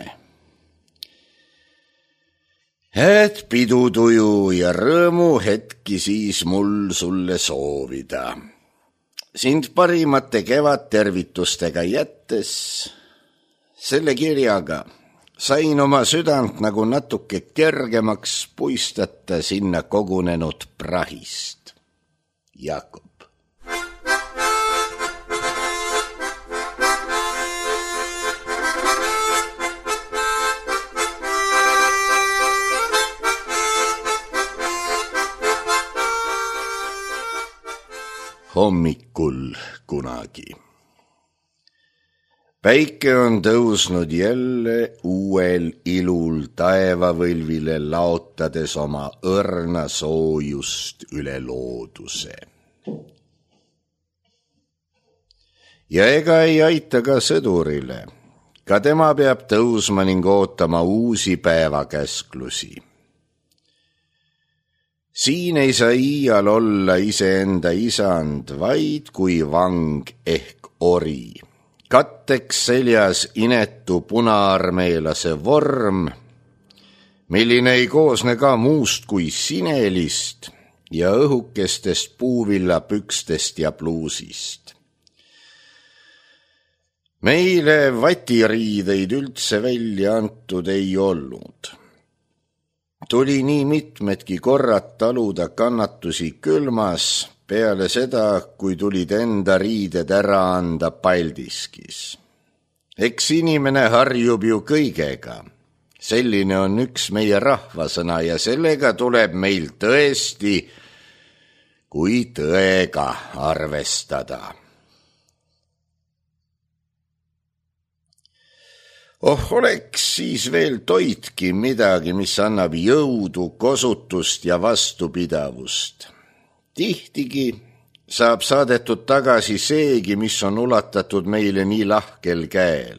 S7: Et pidutuju ja rõõmu hetki siis mul sulle soovida. Sind parimate kevadtervitustega jättes, selle kirjaga sain oma südant nagu natuke kergemaks puistata sinna kogunenud prahist. Jakob. Hommikul kunagi. Päike on tõusnud jälle uuel ilul taevavõlvile laotades oma õrna soojust üle looduse. Ja ega ei aita ka sõdurile. Ka tema peab tõusma ning ootama uusi päevakäsklusi. Siin ei saa iial olla iseenda isand, vaid kui vang ehk ori. Katteks seljas inetu punaarmeelase vorm, milline ei koosne ka muust kui sinelist ja õhukestest puuvillapükstest ja pluusist. Meile vatiriideid üldse välja antud ei olnud. Tuli nii mitmedki korrad taluda kannatusi külmas, peale seda, kui tulid enda riided ära anda Paldiskis. Eks inimene harjub ju kõigega. Selline on üks meie rahvasõna ja sellega tuleb meil tõesti kui tõega arvestada. Oleks siis veel toitki midagi, mis annab jõudu, kosutust ja vastupidavust. Tihtigi saab saadetud tagasi seegi, mis on ulatatud meile nii lahkel käel.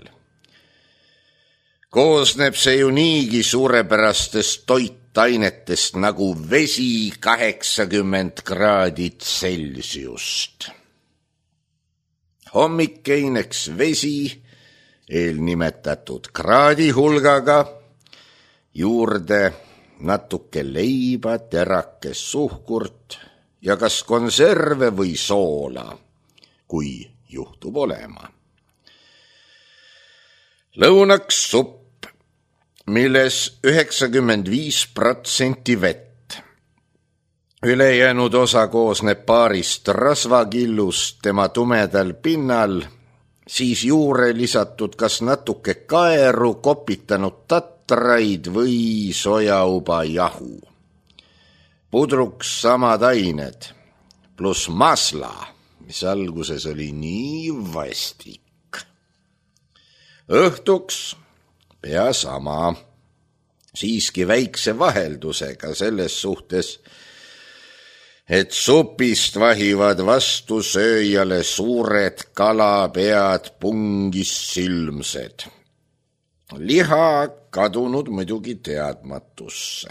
S7: Koosneb see ju niigi suurepärastest toitainetest nagu vesi 80 kraadi Celsiust. Hommikeineks vesi eelnimetatud kraadi hulgaga, juurde natuke leiba, terakes suhkurt ja kas konserve või soola, kui juhtub olema. Lõunaks supp, milles 95% vett. Ülejäänud osa koosneb paarist rasvakillust tema tumedal pinnal, siis juure lisatud kas natuke kaeru, kopitanud tatraid või sojauba jahu. Pudruks samad ained, pluss masla, mis alguses oli nii vastik. Õhtuks pea sama, siiski väikse vaheldusega selles suhtes, et supist vahivad vastu sööjale suured kalapead pungis silmsed. Liha kadunud muidugi teadmatusse.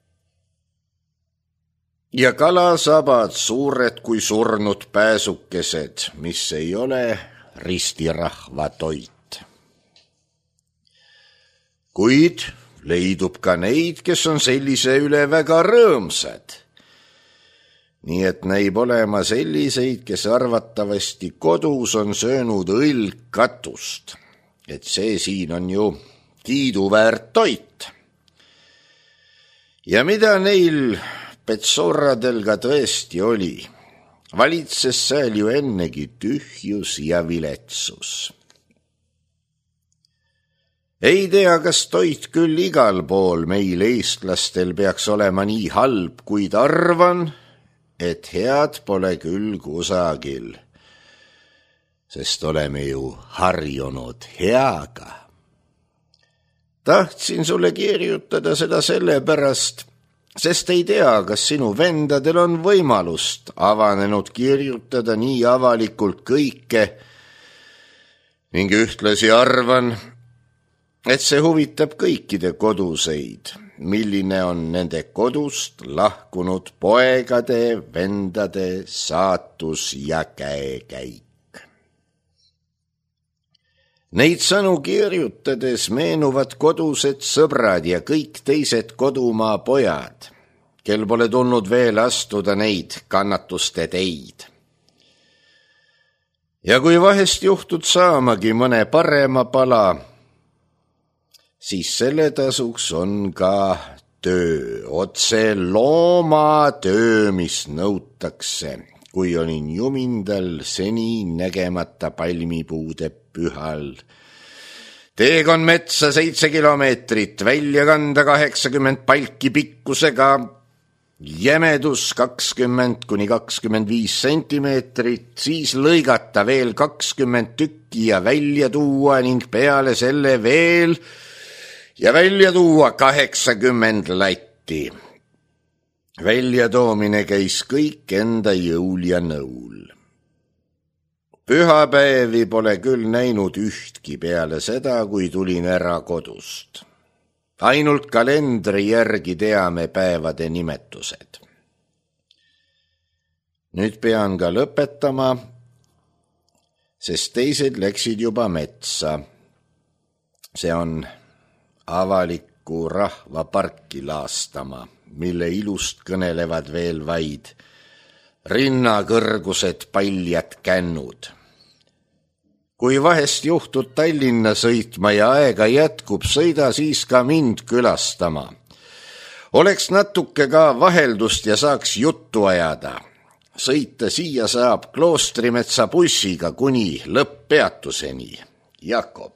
S7: Ja kalasabad suured kui surnud pääsukesed, mis ei ole ristirahva toit. Kuid leidub ka neid, kes on sellise üle väga rõõmsad. Nii et näib olema selliseid, kes arvatavasti kodus on söönud õlgkatust, et see siin on ju kiiduväärt toit. Ja mida neil petsoradel ka tõesti oli, valitses seal ju ennegi tühjus ja viletsus. Ei tea, kas toit küll igal pool meil eestlastel peaks olema nii halb, kuid arvan, et head pole küll kusagil, sest oleme ju harjunud heaga. Tahtsin sulle kirjutada seda sellepärast, sest ei tea, kas sinu vendadel on võimalust avanenud kirjutada nii avalikult kõike ning ühtlasi arvan, et see huvitab kõikide koduseid, milline on nende kodust lahkunud poegade, vendade saatus ja käekäik. Neid sõnu kirjutades meenuvad kodused sõbrad ja kõik teised kodumaa pojad, kel pole tulnud veel astuda neid kannatuste teid. Ja kui vahest juhtud saamagi mõne parema pala, siis selle tasuks on ka töö, otse loomatöö, mis nõutakse, kui olin jumindal seni nägemata palmipuude pühal. Teekond metsa 7 kilomeetrit, välja kanda 80 palki pikkusega, jämedus 20–25 sentimeetrit, siis lõigata veel 20 tükki ja välja tuua ning peale selle veel ja välja tuua 80 latti. Väljatoomine käis kõik enda jõul ja nõul. Pühapäevi pole küll näinud ühtki peale seda, kui tulin ära kodust. Ainult kalendri järgi teame päevade nimetused. Nüüd pean ka lõpetama, sest teised läksid juba metsa. See on avalikku rahvaparki laastama, mille ilust kõnelevad veel vaid rinnakõrgused paljad kännud. Kui vahest juhtud Tallinna sõitma ja aega jätkub, sõida siis ka mind külastama. Oleks natuke ka vaheldust ja saaks juttu ajada. Sõita siia saab Kloostrimetsa bussiga kuni lõpppeatuseni. Jakob.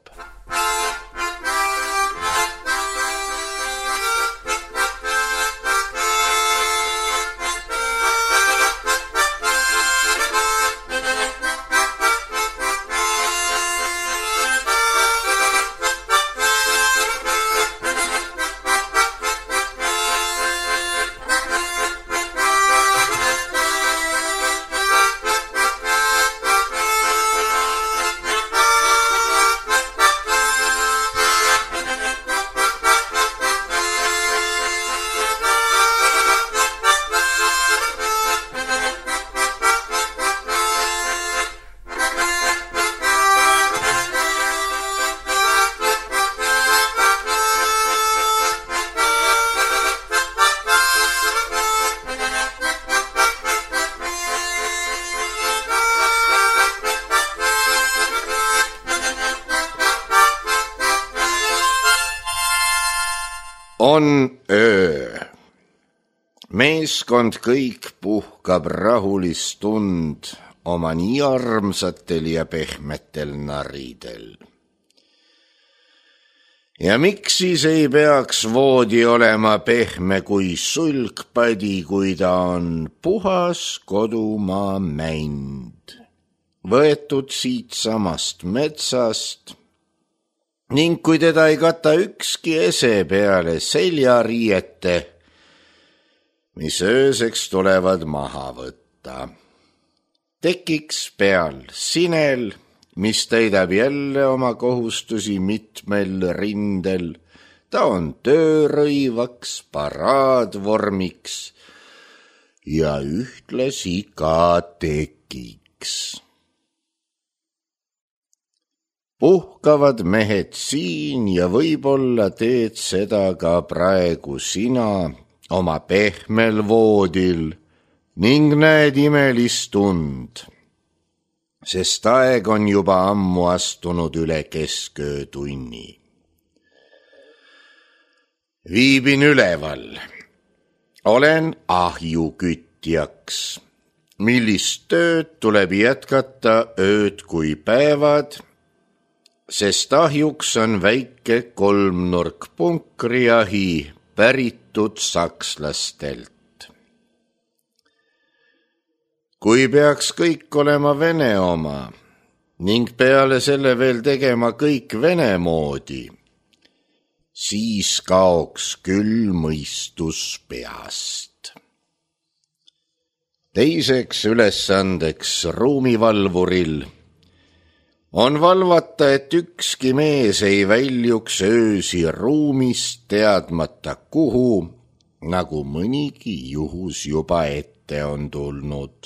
S7: On öö. Meeskond kõik puhkab rahulist tund oma nii armsatel ja pehmetel naridel. Ja miks siis ei peaks voodi olema pehme kui sulgpadi, kui ta on puhas kodumaa mänd, võetud siitsamast metsast, ning kui teda ei kata ükski ese peale seljariiete, mis ööseks tulevad maha võtta. Tekiks peal sinel, mis täidab jälle oma kohustusi mitmel rindel, ta on töörõivaks, paraadvormiks ja ühtlasi ka tekiks. Puhkavad mehed siin ja võib-olla teed seda ka praegu sina oma pehmel voodil ning näed imelist und, sest aeg on juba ammu astunud üle kesköötunni. Viibin üleval, olen ahjukütjaks, millist tööd tuleb jätkata ööd kui päevad, sest ahjuks on väike kolmnurk punkriahi päritud sakslastelt. Kui peaks kõik olema vene oma ning peale selle veel tegema kõik vene moodi, siis kaoks küll mõistus peast. Teiseks ülesandeks ruumivalvuril on valvata, et ükski mees ei väljuks öösi ruumist teadmata kuhu, nagu mõnigi juhus juba ette on tulnud.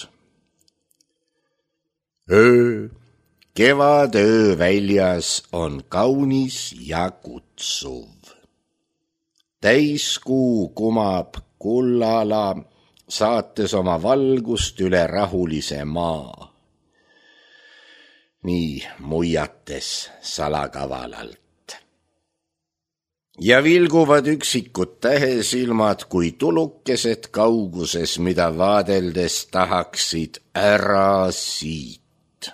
S7: Öö, kevadöö väljas on kaunis ja kutsuv. Täiskuu kumab kullala, saates oma valgust üle rahulise maa. Nii muiates salakavalalt. Ja vilguvad üksikud tähesilmad kui tulukesed kauguses, mida vaadeldes tahaksid ära siit.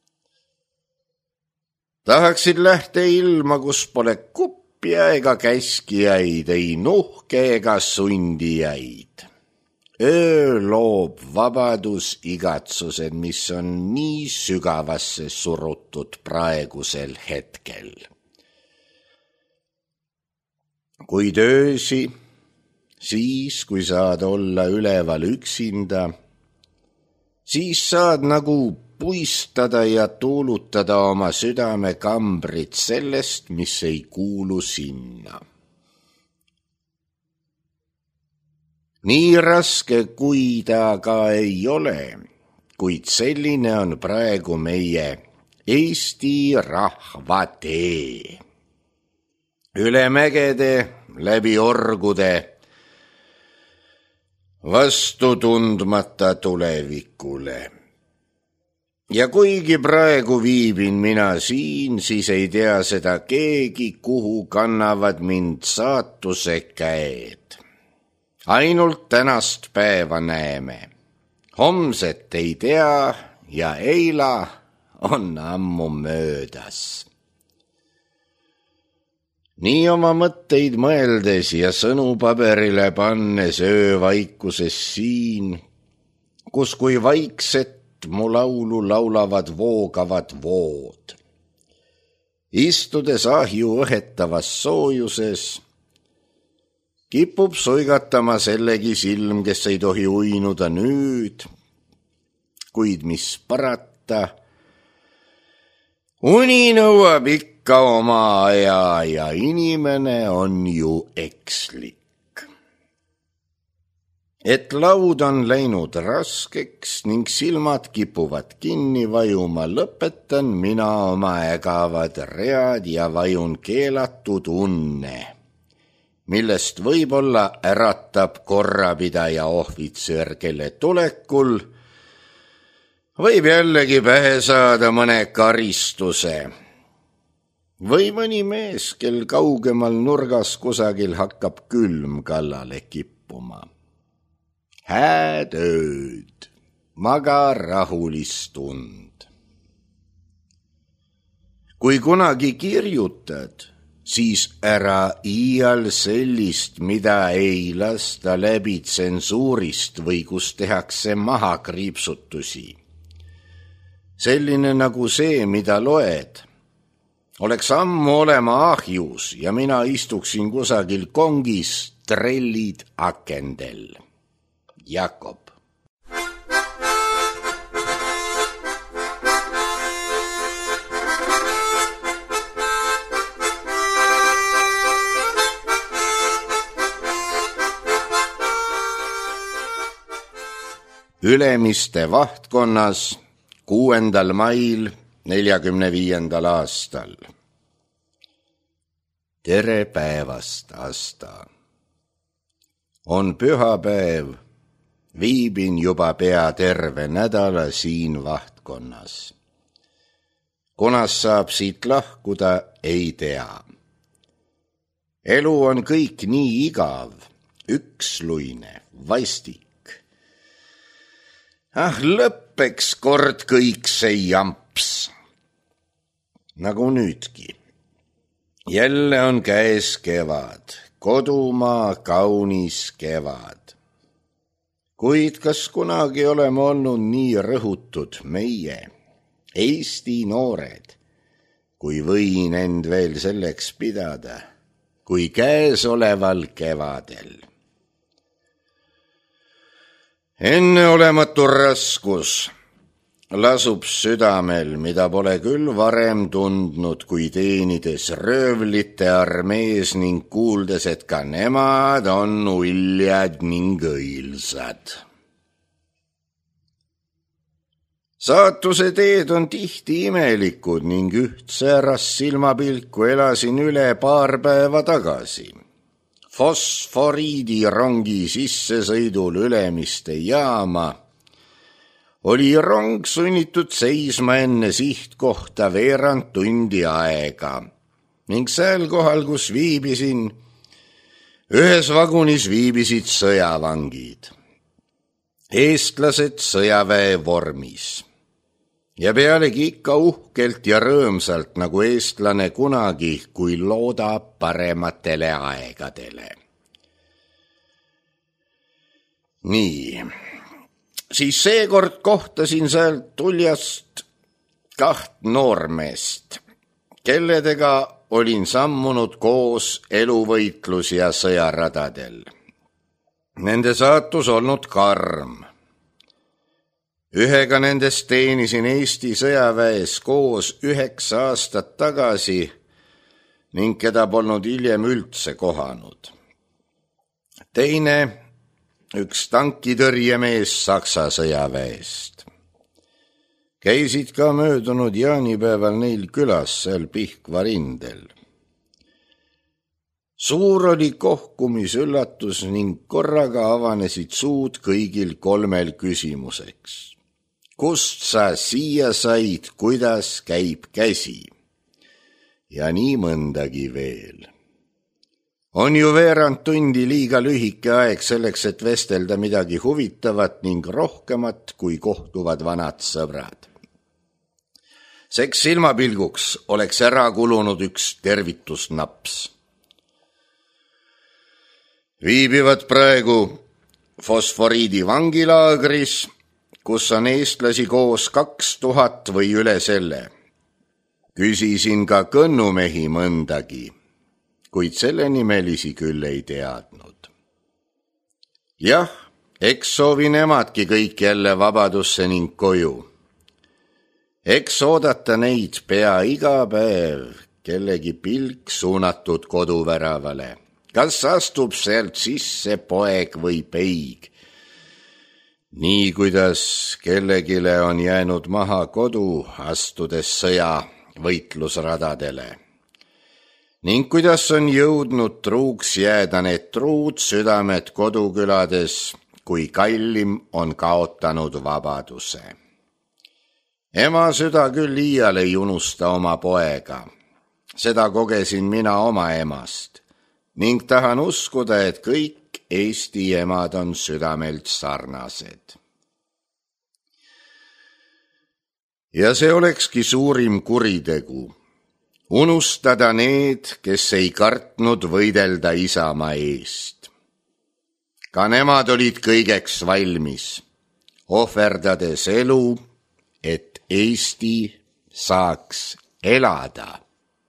S7: Tahaksid lähteilma, kus pole kupja ega käskijaid, ei nuhke ega sundijaid. Öö loob vabadusigatsused, mis on nii sügavasse surutud praegusel hetkel. Kuid öösi, siis kui saad olla üleval üksinda, siis saad nagu puistada ja tuulutada oma südamekambrit sellest, mis ei kuulu sinna. Nii raske, kui ta ka ei ole, kuid selline on praegu meie Eesti rahva tee. Üle mägede, läbi orgude, vastu tundmata tulevikule. Ja kuigi praegu viibin mina siin, siis ei tea seda keegi, kuhu kannavad mind saatuse käed. Ainult tänast päeva näeme. Homset ei tea ja eila on ammu möödas. Nii oma mõtteid mõeldes ja sõnu paberile pannes öövaikuses siin, kus kui vaikset mu laulu laulavad voogavad vood. Istudes ahju õhetavas soojuses, kipub suigatama sellegi silm, kes ei tohi uinuda nüüd, kuid mis parata, uni nõuab ikka oma aja ja inimene on ju ekslik. Et laud on läinud raskeks ning silmad kipuvad kinni vajuma, lõpetan mina oma ägavad read ja vajun keelatud unne, millest võib-olla äratab korrapidaja ohvitser, kelle tulekul võib jällegi pähe saada mõne karistuse. Või mõni mees, kel kaugemal nurgas kusagil hakkab külm kallale kippuma. Hääd ööd, maga rahulist und. Kui kunagi kirjutad, siis ära iial sellist, mida ei lasta läbi tsensuurist või kus tehakse maha kriipsutusi. Selline nagu see, mida loed, oleks ammu olema ahjus ja mina istuksin kusagil kongis, trellid akendel. Jakob. Ülemiste vahtkonnas 6. mail 45. aastal. Tere päevast, Asta. On pühapäev, viibin juba pea terve nädala siin vahtkonnas. Kunas saab siit lahkuda, ei tea. Elu on kõik nii igav, üksluine, vastik. Lõppeks kord kõik see jamps. Nagu nüüdki. Jälle on käes kevad, kodumaa kaunis kevad. Kuid kas kunagi oleme olnud nii rõhutud meie, Eesti noored, kui võin end veel selleks pidada, kui käesoleval kevadel. Enneolematu raskus lasub südamel, mida pole küll varem tundnud, kui teenides röövlite armees ning kuuldes, et ka nemad on uljad ning õilsad. Saatuse teed on tihti imelikud ning ühtsärast silmapilku elasin üle paar päeva tagasi. Fosforiidirongi sissesõidul Ülemiste jaama oli rong sunnitud seisma enne sihtkohta veerand tundi aega ning sel kohal, kus viibisin, ühes vagunis viibisid sõjavangid, eestlased sõjaväe vormis ja pealegi ikka uhkelt ja rõõmsalt, nagu eestlane kunagi, kui loodab parematele aegadele. Nii, siis seekord kohtasin sealt tuljast 2 noormeest, kelledega olin sammunud koos eluvõitlus- ja sõjaradadel. Nende saatus olnud karm. Ühega nendest teenisin Eesti sõjaväes koos 9 aastat tagasi ning keda polnud hiljem üldse kohanud. Teine, üks tankitõrjemees Saksa sõjaväest. Käisid ka möödunud jaanipäeval neil külas seal Pihkva rindel. Suur oli kohkumisüllatus ning korraga avanesid suud kõigil 3 küsimuseks. Kust sa siia said, kuidas käib käsi? Ja nii mõndagi veel. On ju veerand tundi liiga lühike aeg selleks, et vestelda midagi huvitavat ning rohkemat, kui kohtuvad vanad sõbrad. Seks silmapilguks oleks ära kulunud üks tervitusnaps. Viibivad praegu Fosforiidi vangilaagris, kus on eestlasi koos 2000 või üle selle. Küsisin ka kõnnumehi mõndagi, kuid selle nimelisi küll ei teadnud. Jah, eks soovin emadki kõik jälle vabadusse ning koju. Eks oodata neid pea iga päev, kellegi pilk suunatud koduväravale. Kas astub sealt sisse poeg või peig? Nii kuidas kellegile on jäänud maha kodu, astudes sõja võitlusradadele. Ning kuidas on jõudnud truuks jääda need truud südamed kodukülades, kui kallim on kaotanud vabaduse. Ema süda küll iial ei unusta oma poega. Seda kogesin mina oma emast ning tahan uskuda, et kõik Eesti emad on südamelt sarnased. Ja see olekski suurim kuritegu. Unustada need, kes ei kartnud võidelda isamaa eest. Ka nemad olid kõigeks valmis, ohverdades elu, et Eesti saaks elada.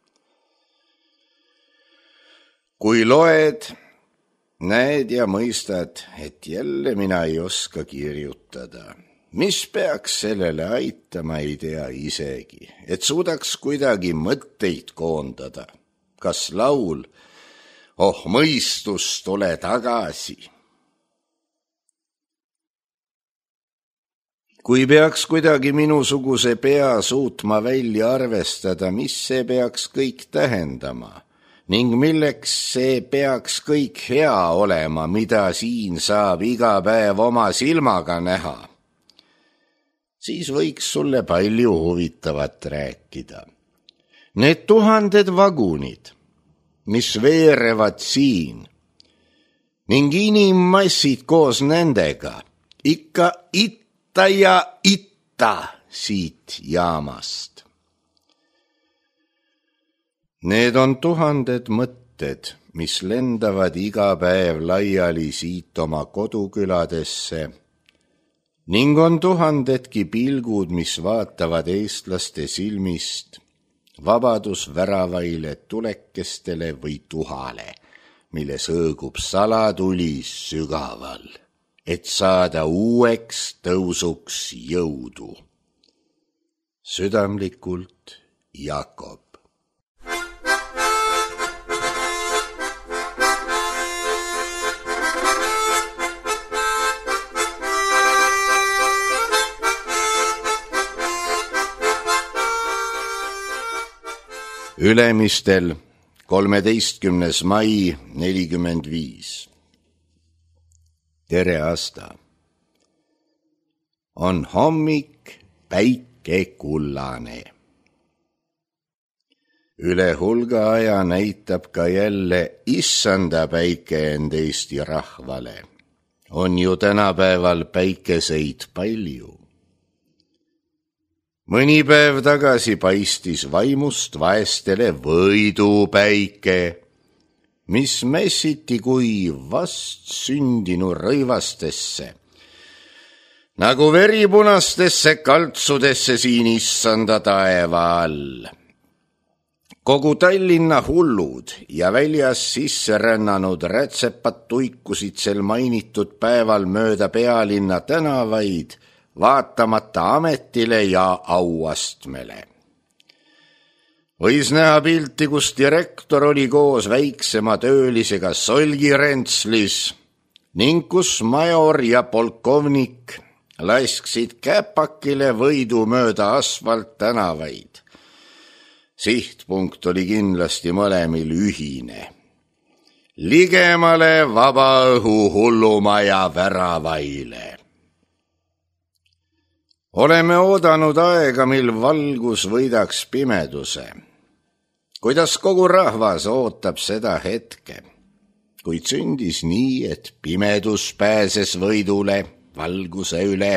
S7: Kui loed, näed ja mõistad, et jälle mina ei oska kirjutada. Mis peaks sellele aitama, ei tea isegi, et suudaks kuidagi mõtteid koondada. Kas laul, oh mõistus, tule tagasi. kui peaks kuidagi minusuguse pea suutma välja arvestada, mis see peaks kõik tähendama ning milleks see peaks kõik hea olema, mida siin saab iga päev oma silmaga näha, siis võiks sulle palju huvitavat rääkida. Need 1000 vagunid, mis veerevad siin ning inimmassid koos nendega ikka itta ja itta siit jaamast. Need on 1000 mõtted, mis lendavad iga päev laiali siit oma koduküladesse ning on 1000 pilgud, mis vaatavad eestlaste silmist vabadusväravaile tulekestele või tuhale, mille sõõgub salatuli sügaval, et saada uueks tõusuks jõudu. Südamlikult Jakob. Ülemistel 13. mai 45. Tere, Asta. On hommik, päike kullane. Üle hulga aja näitab ka jälle issanda päike end Eesti rahvale. On ju tänapäeval päikeseid palju. Mõni päev tagasi paistis vaimust vaestele võidupäike, mis mässiti kui vast sündinu rõivastesse, nagu veripunastesse kaltsudesse siin issanda taeva all. Kogu Tallinna hullud ja väljas sisse rännanud rätsepad tuikusid sel mainitud päeval mööda pealinna tänavaid, vaatamata ametile ja auastmele. Võis näha pilti, kus direktor oli koos väiksema töölisega solgirentslis ning kus major ja polkovnik lasksid käpakile võidu mööda asfalt tänavaid. Sihtpunkt oli kindlasti mõlemil ühine. Ligemale vaba õhu hullumaja väravaile. Oleme oodanud aega, mil valgus võidaks pimeduse. Kuidas kogu rahvas ootab seda hetke, kuid sündis nii, et pimedus pääses võidule valguse üle.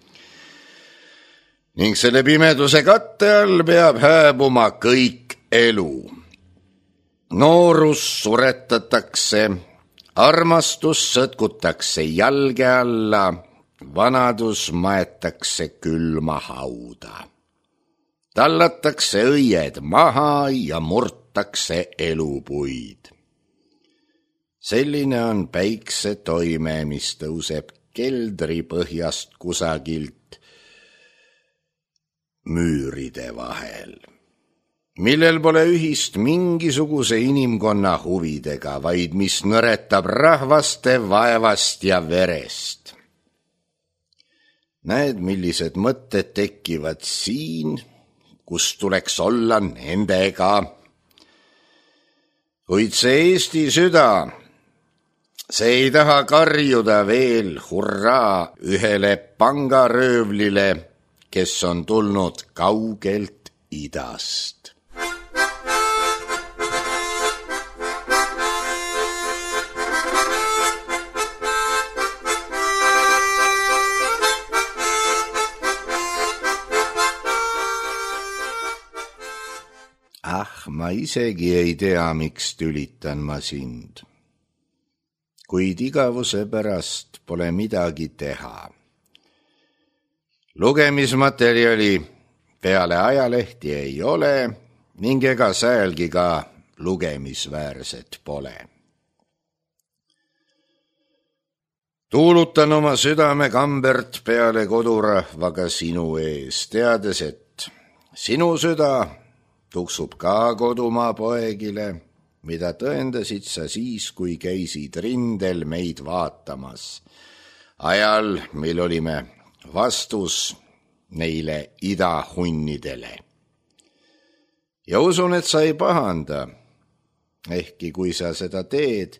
S7: Ning selle pimeduse katte all peab hääbuma kõik elu. Noorus suretatakse, armastus sõtkutakse jalge alla, vanadus maetakse külma hauda. Tallatakse õied maha ja murtakse elupuid. Selline on päikse toime, mis tõuseb keldri põhjast kusagilt müüride vahel, millel pole ühist mingisuguse inimkonna huvidega, vaid mis nõretab rahvaste vaevast ja verest. Näed, millised mõtted tekivad siin, kus tuleks olla nendega. Kuid see Eesti süda, see ei taha karjuda veel hurraa ühele pangaröövlile, kes on tulnud kaugelt idast. Ma isegi ei tea, miks tülitan ma sind. Kuid igavuse pärast pole midagi teha. Lugemismaterjali peale ajalehti ei ole ning ega säälgi ka lugemisväärset pole. Tuulutan oma südame kambert peale kodurahvaga sinu ees, teades, et sinu süda tuksub ka kodumaa poegile, mida tõendasid sa siis, kui käisid rindel meid vaatamas, ajal, mil olime vastus neile idahunnidele. Ja usun, et sa ei pahanda, ehkki kui sa seda teed,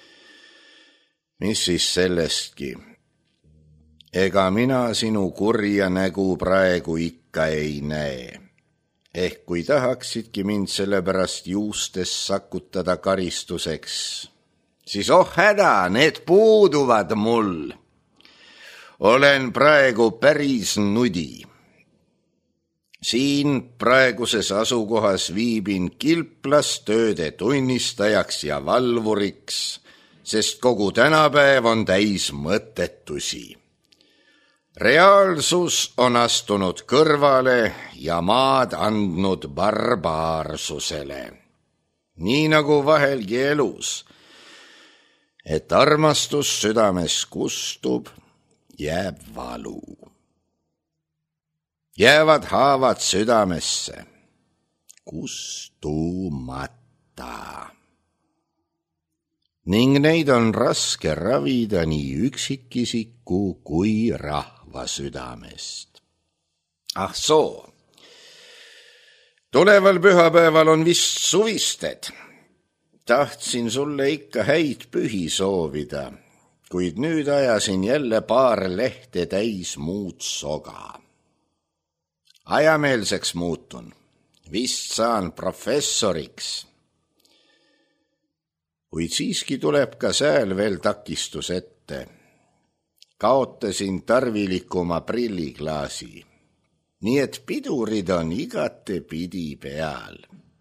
S7: mis siis sellestki. Ega mina sinu kurja nägu praegu ikka ei näe. Ehk kui tahaksidki mind sellepärast juustes sakutada karistuseks, siis häda, need puuduvad mul. Olen praegu päris nudi. Siin praeguses asukohas viibin kilplastööde tunnistajaks ja valvuriks, sest kogu tänapäev on täis mõttetusi. Reaalsus on astunud kõrvale ja maad andnud barbaarsusele. Nii nagu vahelgi elus, et armastus südames kustub, jääb valu. Jäävad haavad südamesse, kustumata. Ning neid on raske ravida nii üksikisiku kui rahva südamest. Ah soo, tuleval pühapäeval on vist suvisted. Tahtsin sulle ikka häid pühi soovida, kuid nüüd ajasin jälle paar lehte täis muud soga. Ajameelseks muutun, vist saan professoriks. Kuid siiski tuleb ka sääl veel takistus ette. Kaotasin tarvilikuma prilliklaasi, nii et pidurid on igate pidi peal.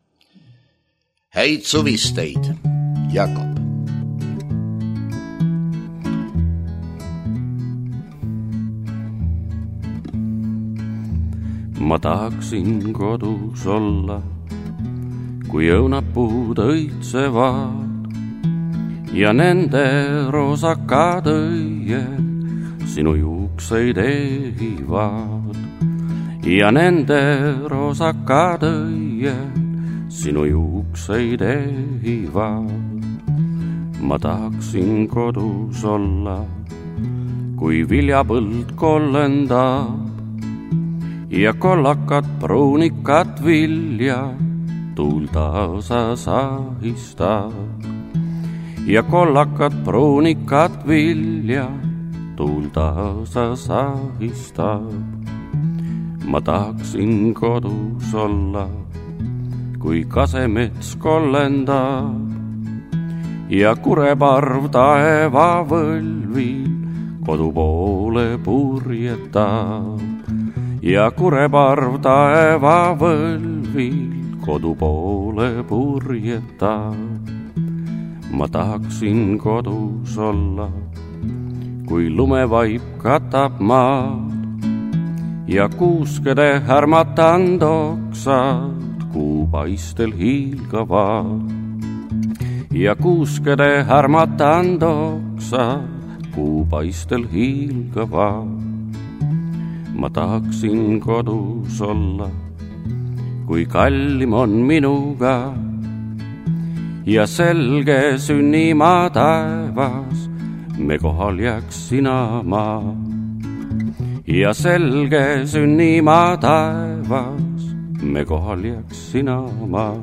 S7: Häid suvisteid, Jakob.
S4: Ma tahaksin kodus olla, kui õunapuud õitsevad ja nende roosakad õied sinu juukseid ehivad. Ja nende roosakad õied sinu juukseid ehivad. Ma tahaksin kodus olla, kui viljapõld kollendab ja kollakad pruunikad vilja tuul taasa sahistab. Ja kollakad pruunikad vilja tuul taasa sahistab. Ma tahaksin kodus olla, kui kasemets kollendab ja kureparv taeva võlvil kodu poole purjetab. Ja kureparv taeva võlvil kodu poole purjetab. Ma tahaksin kodus olla, kui lumevaip katab maad ja kuuskede härmatand oksad kuupaistel hiilgavad. Ja kuuskede härmatand oksad kuupaistel hiilgavad. Ma tahaksin kodus olla, kui kallim on minuga ja selge sünnimaa taevas me kohal jääks sina maa. Ja selge sünnimaa taevas me kohal jääks sina maa.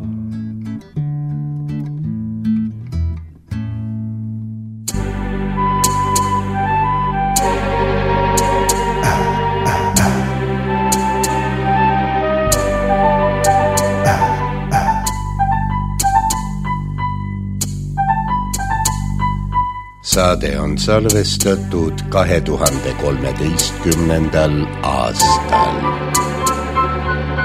S7: Saade on salvestatud 2013. aastal.